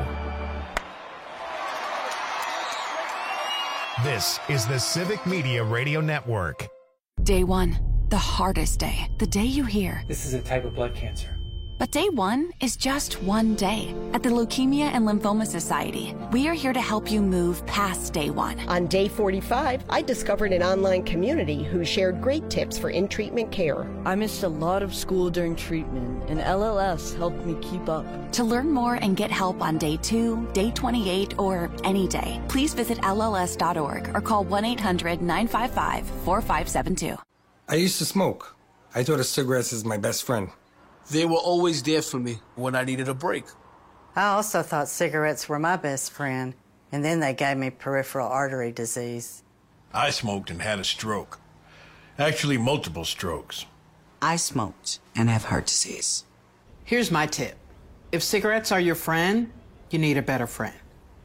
This is the Civic Media Radio Network. Day one, the hardest day. The day you hear. This is a type of blood cancer. But day one is just one day. At the Leukemia and Lymphoma Society, we are here to help you move past day one. On day forty-five, I discovered an online community who shared great tips for in-treatment care. I missed a lot of school during treatment, and L L S helped me keep up. To learn more and get help on day two, day twenty-eight, or any day, please visit L L S dot org or call one eight hundred nine five five four five seven two. I used to smoke. I thought of cigarettes as my best friend. They were always there for me when I needed a break. I also thought cigarettes were my best friend. and then they gave me peripheral artery disease. I smoked and had a stroke. Actually, multiple strokes. I smoked and have heart disease. Here's my tip. If cigarettes are your friend, you need a better friend.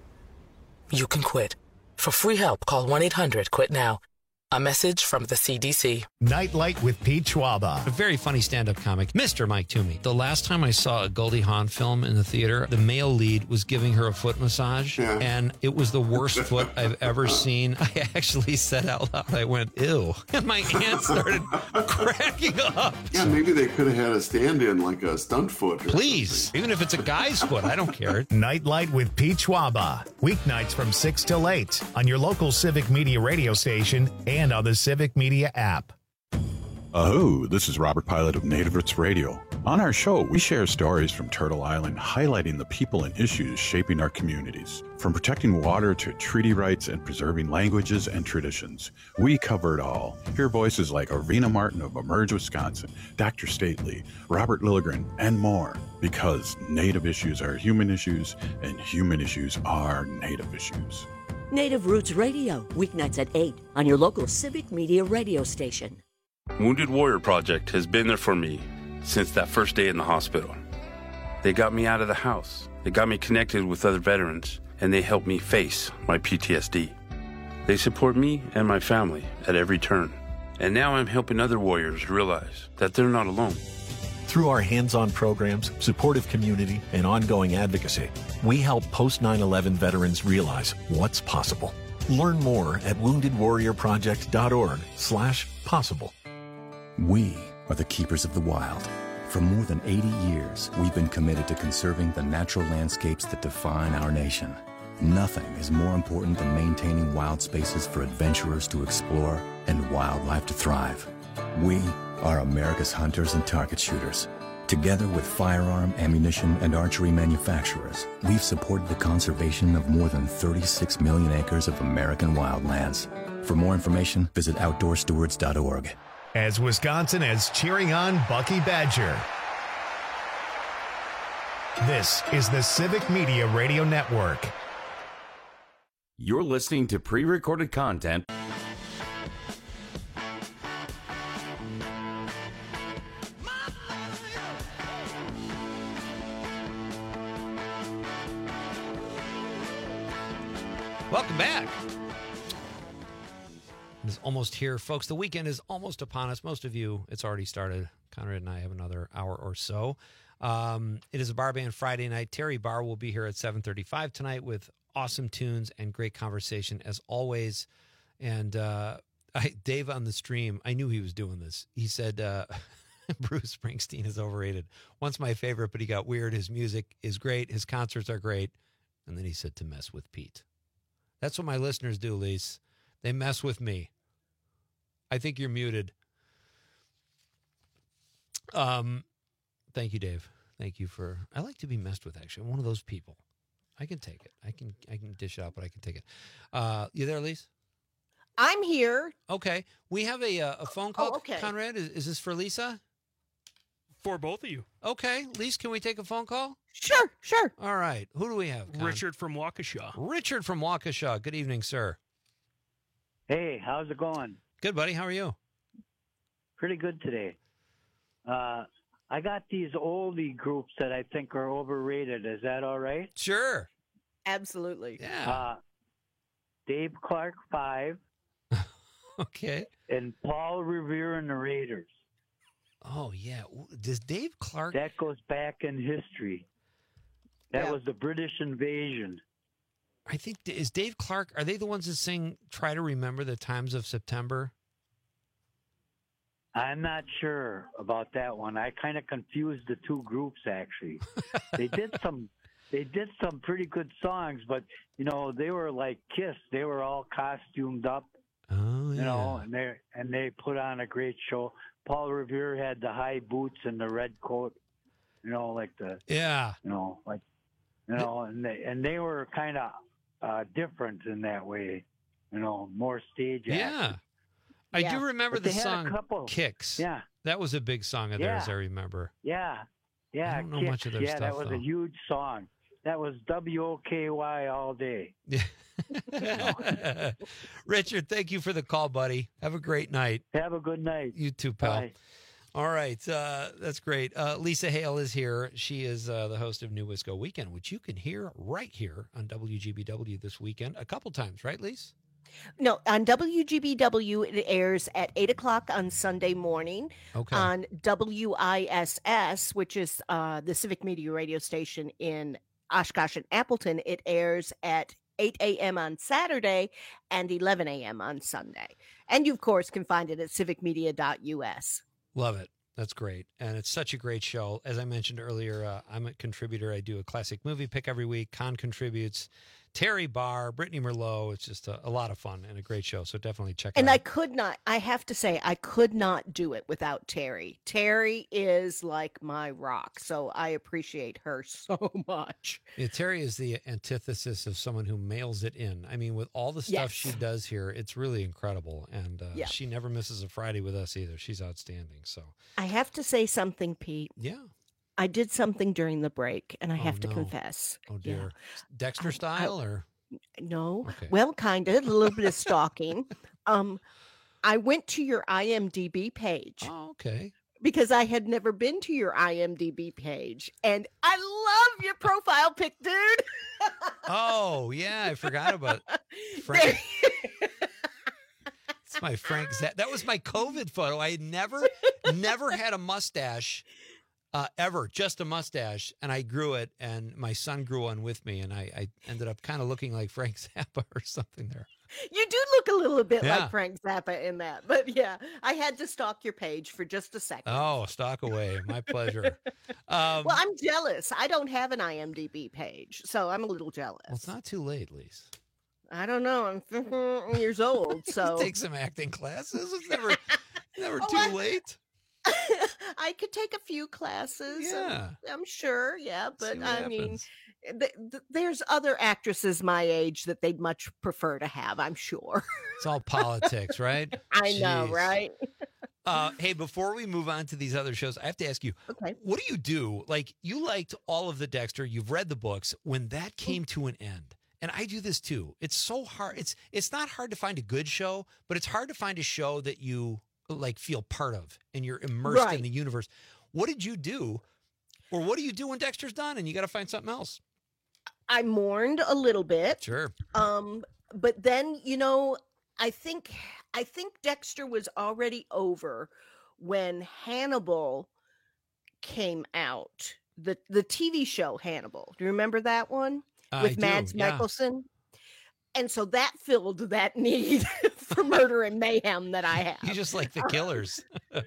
You can quit. For free help, call one eight hundred quit now. A message from the C D C. Nightlight with Pete Schwaba. A very funny stand-up comic, Mister Mike Toomey. The last time I saw a Goldie Hawn film in the theater, the male lead was giving her a foot massage, yeah. and it was the worst foot I've ever seen. I actually said out loud, I went, ew. And my aunt started cracking up. Yeah, maybe they could have had a stand-in, like a stunt foot. Please, something. Even if it's a guy's foot, I don't care. Nightlight with Pete Schwaba. Weeknights from six till eight on your local Civic Media radio station and and on the Civic Media app. Aho, this is Robert Pilot of Native Roots Radio. On our show, we share stories from Turtle Island, highlighting the people and issues shaping our communities. From protecting water to treaty rights and preserving languages and traditions, we cover it all. Hear voices like Arvina Martin of Emerge, Wisconsin, Doctor Stately, Robert Lilligren, and more. Because Native issues are human issues, and human issues are Native issues. Native Roots Radio, weeknights at eight on your local Civic Media radio station. Wounded Warrior Project has been there for me since that first day in the hospital. They got me out of the house, they got me connected with other veterans, and they helped me face my P T S D. They support me and my family at every turn. And now I'm helping other warriors realize that they're not alone. Through our hands-on programs, supportive community, and ongoing advocacy, we help post nine eleven veterans realize what's possible. Learn more at woundedwarriorproject.org slash possible. We are the keepers of the wild. For more than eighty years, we've been committed to conserving the natural landscapes that define our nation. Nothing is more important than maintaining wild spaces for adventurers to explore and wildlife to thrive. We are America's hunters and target shooters. Together with firearm, ammunition, and archery manufacturers, we've supported the conservation of more than thirty-six million acres of American wildlands. For more information, visit outdoor stewards dot org. As Wisconsin is cheering on Bucky Badger. This is the Civic Media Radio Network. You're listening to pre-recorded content. Welcome back. It's almost here, folks. The weekend is almost upon us. Most of you, it's already started. Conrad and I have another hour or so. Um, it is a Bar Band Friday night. Terry Barr will be here at seven thirty-five tonight with awesome tunes and great conversation as always. And uh, I, Dave on the stream, I knew he was doing this. He said uh, Bruce Springsteen is overrated. Once my favorite, but he got weird. His music is great. His concerts are great. And then he said to mess with Pete. That's what my listeners do, Lise. They mess with me. I think you're muted. Um, thank you, Dave. Thank you for. I like to be messed with. Actually, I'm one of those people. I can take it. I can. I can dish it out, but I can take it. Uh, you there, Lise? I'm here. Okay, we have a a phone call. Oh, okay. Conrad, is, is this for Lisa? For both of you. Okay, Lise, can we take a phone call? Sure, sure. All right. Who do we have? Con? Richard from Waukesha. Richard from Waukesha. Good evening, sir. Hey, how's it going? Good, buddy. How are you? Pretty good today. Uh, I got these oldie groups that I think are overrated. Is that all right? Sure. Absolutely. Yeah. Uh, Dave Clark Five. Okay. And Paul Revere and the Raiders. Oh, yeah. Does Dave Clark... That goes back in history. That Yeah. was the British invasion. I think, is Dave Clark, are they the ones that sing Try to Remember the Times of September? I'm not sure about that one. I kind of confused the two groups, actually. They did some they did some pretty good songs, but, you know, they were like Kiss. They were all costumed up, oh, you yeah. know, and they and they put on a great show. Paul Revere had the high boots and the red coat, you know, like the Yeah. you know, like you know, and they and they were kind of uh, different in that way, you know, more stage Yeah. action. I Yeah. do remember But the they had a song couple- Kicks. Yeah. That was a big song of theirs, Yeah. I remember. Yeah, yeah, I don't know Kicks. much of their yeah, stuff, that was though. a huge song. that was W O K Y all day. Richard, thank you for the call, buddy. Have a great night. Have a good night. You too, pal. Bye. All right. Uh, that's great. Uh, Lisa Hale is here. She is uh, the host of New Wisco Weekend, which you can hear right here on W G B W this weekend a couple times, right, Lisa? No, on W G B W, it airs at eight o'clock on Sunday morning. Okay. On W I S S, which is uh, the Civic Media radio station in Oshkosh and Appleton, it airs at eight a.m. on Saturday and eleven a.m. on Sunday. And you, of course, can find it at civic media dot U S. Love it. That's great. And it's such a great show. As I mentioned earlier, uh, I'm a contributor. I do a classic movie pick every week. Con contributes. Terry Barr, Brittany Merlot. It's just a, a lot of fun and a great show. So definitely check it And out. I could not, I have to say, I could not do it without Terry. Terry is like my rock. So I appreciate her so much. Yeah, Terry is the antithesis of someone who mails it in. I mean, with all the stuff Yes. she does here, it's really incredible. And uh, Yeah. she never misses a Friday with us either. She's outstanding. So, I have to say something, Pete. yeah. I did something during the break, and I Oh, have to no. confess. Oh, Yeah. dear. Dexter style or? No. Okay. Well, kind of, a little bit of stalking. Um, I went to your I M D B page. Oh, okay. Because I had never been to your I M D B page, and I love your profile pic, dude. Oh, yeah. I forgot about Frank. It's my Frank Zappa. That was my COVID photo. I had never, never had a mustache. Uh, ever, just a mustache, and I grew it, and my son grew one with me, and I, I ended up kind of looking like Frank Zappa or something there. You do look a little bit Yeah. like Frank Zappa in that, but yeah, I had to stalk your page for just a second. Oh, stock away. My pleasure. Um, Well, I'm jealous. I don't have an I M D B page, so I'm a little jealous. well, it's not too late, Lise. I don't know. I'm fifteen years old, so Take some acting classes. It's never, never Oh, too I- late. I could take a few classes. Yeah. I'm, I'm sure. Yeah, but what I mean, happens. th- th- there's other actresses my age that they'd much prefer to have. I'm sure. It's all politics, right? I know, Jeez. right? Uh, hey, before we move on to these other shows, I have to ask you, Okay. what do you do? Like, you liked all of the Dexter, you've read the books. When that came to an end, and I do this too, it's so hard. It's it's not hard to find a good show, but it's hard to find a show that you like feel part of and you're immersed in Right. the universe. What did you do, or what do you do when Dexter's done and you got to find something else? I mourned a little bit. Sure. Um, but then, you know, I think I think Dexter was already over when Hannibal came out. The the T V show Hannibal. Do you remember that one? I With do, Mads yeah. Mikkelsen? And so that filled that need for murder and mayhem that I have. You just like the killers.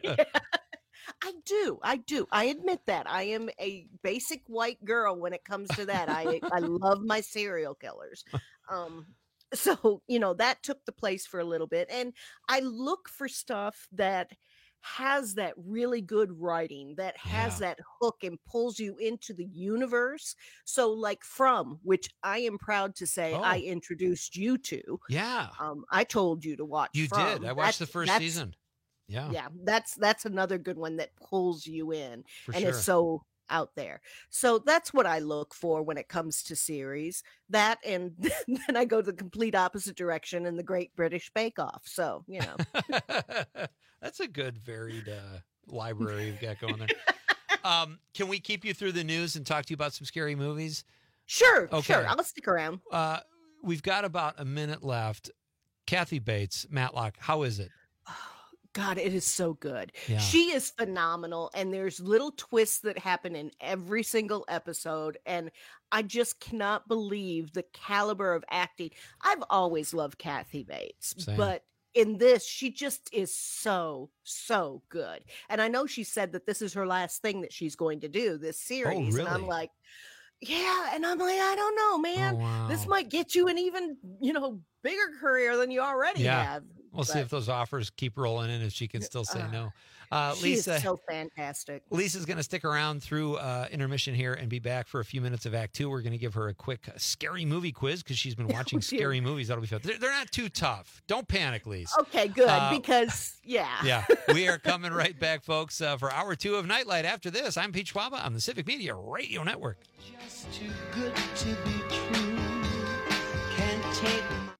I do. I do. I admit that. I am a basic white girl when it comes to that. I I love my serial killers. Um so, you know, that took the place for a little bit, and I look for stuff that has that really good writing, that has Yeah. that hook and pulls you into the universe. So like From, which I am proud to say I Oh. introduced you to. Yeah. Um I told you to watch You From. did. I watched the That's- first that's- season. Yeah. yeah, that's that's another good one that pulls you in For and sure. is so out there. So that's what I look for when it comes to series. That, and then I go the complete opposite direction in the Great British Bake Off. So, you know. That's a good varied uh, library you've got going there. Um, can we keep you through the news and talk to you about some scary movies? Sure, Okay. sure. I'll stick around. Uh, we've got about a minute left. Kathy Bates, Matlock, how is it? God, it is so good. Yeah. She is phenomenal, and there's little twists that happen in every single episode, and I just cannot believe the caliber of acting. I've always loved Kathy Bates, Same. but in this, she just is so, so good. And I know she said that this is her last thing that she's going to do, this series. And I'm really? like, yeah, and I'm like, I don't know, man. Oh, wow. This might get you an even, you know, bigger career than you already Yeah. have. We'll see if those offers keep rolling in, if she can still say Uh, no. Uh, She Lisa, is so fantastic. Lisa's going to stick around through uh, intermission here and be back for a few minutes of Act Two. We're going to give her a quick scary movie quiz because she's been watching Oh, dear. scary movies. That'll be fun. They're, they're not too tough. Don't panic, Lisa. Okay, good, Uh, because, yeah. Yeah, we are coming right back, folks, uh, for hour two of Nightlight. After this, I'm Pete Schwaba on the Civic Media Radio Network. Just too good to be true. Can't take.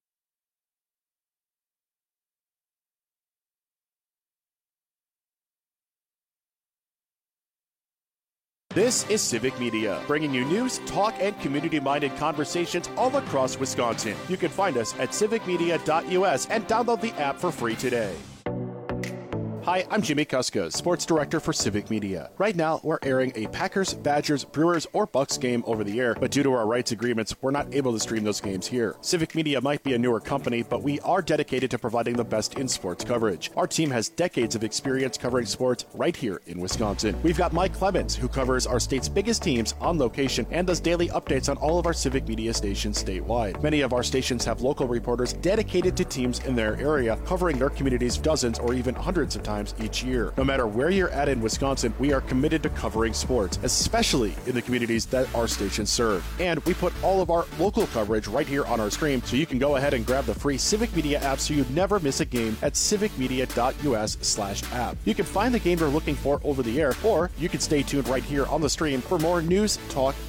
This is Civic Media, bringing you news, talk, and community-minded conversations all across Wisconsin. You can find us at civic media dot U S and download the app for free today. Hi, I'm Jimmy Kuska, Sports Director for Civic Media. Right now, we're airing a Packers, Badgers, Brewers, or Bucks game over the air, but due to our rights agreements, we're not able to stream those games here. Civic Media might be a newer company, but we are dedicated to providing the best in sports coverage. Our team has decades of experience covering sports right here in Wisconsin. We've got Mike Clemens, who covers our state's biggest teams on location and does daily updates on all of our Civic Media stations statewide. Many of our stations have local reporters dedicated to teams in their area, covering their communities dozens or even hundreds of times each year. No matter where you're at in Wisconsin, we are committed to covering sports, especially in the communities that our stations serve. And we put all of our local coverage right here on our screen, so you can go ahead and grab the free Civic Media app so you never miss a game at civic media dot U S slash app. You can find the game you're looking for over the air, or you can stay tuned right here on the stream for more news, talk,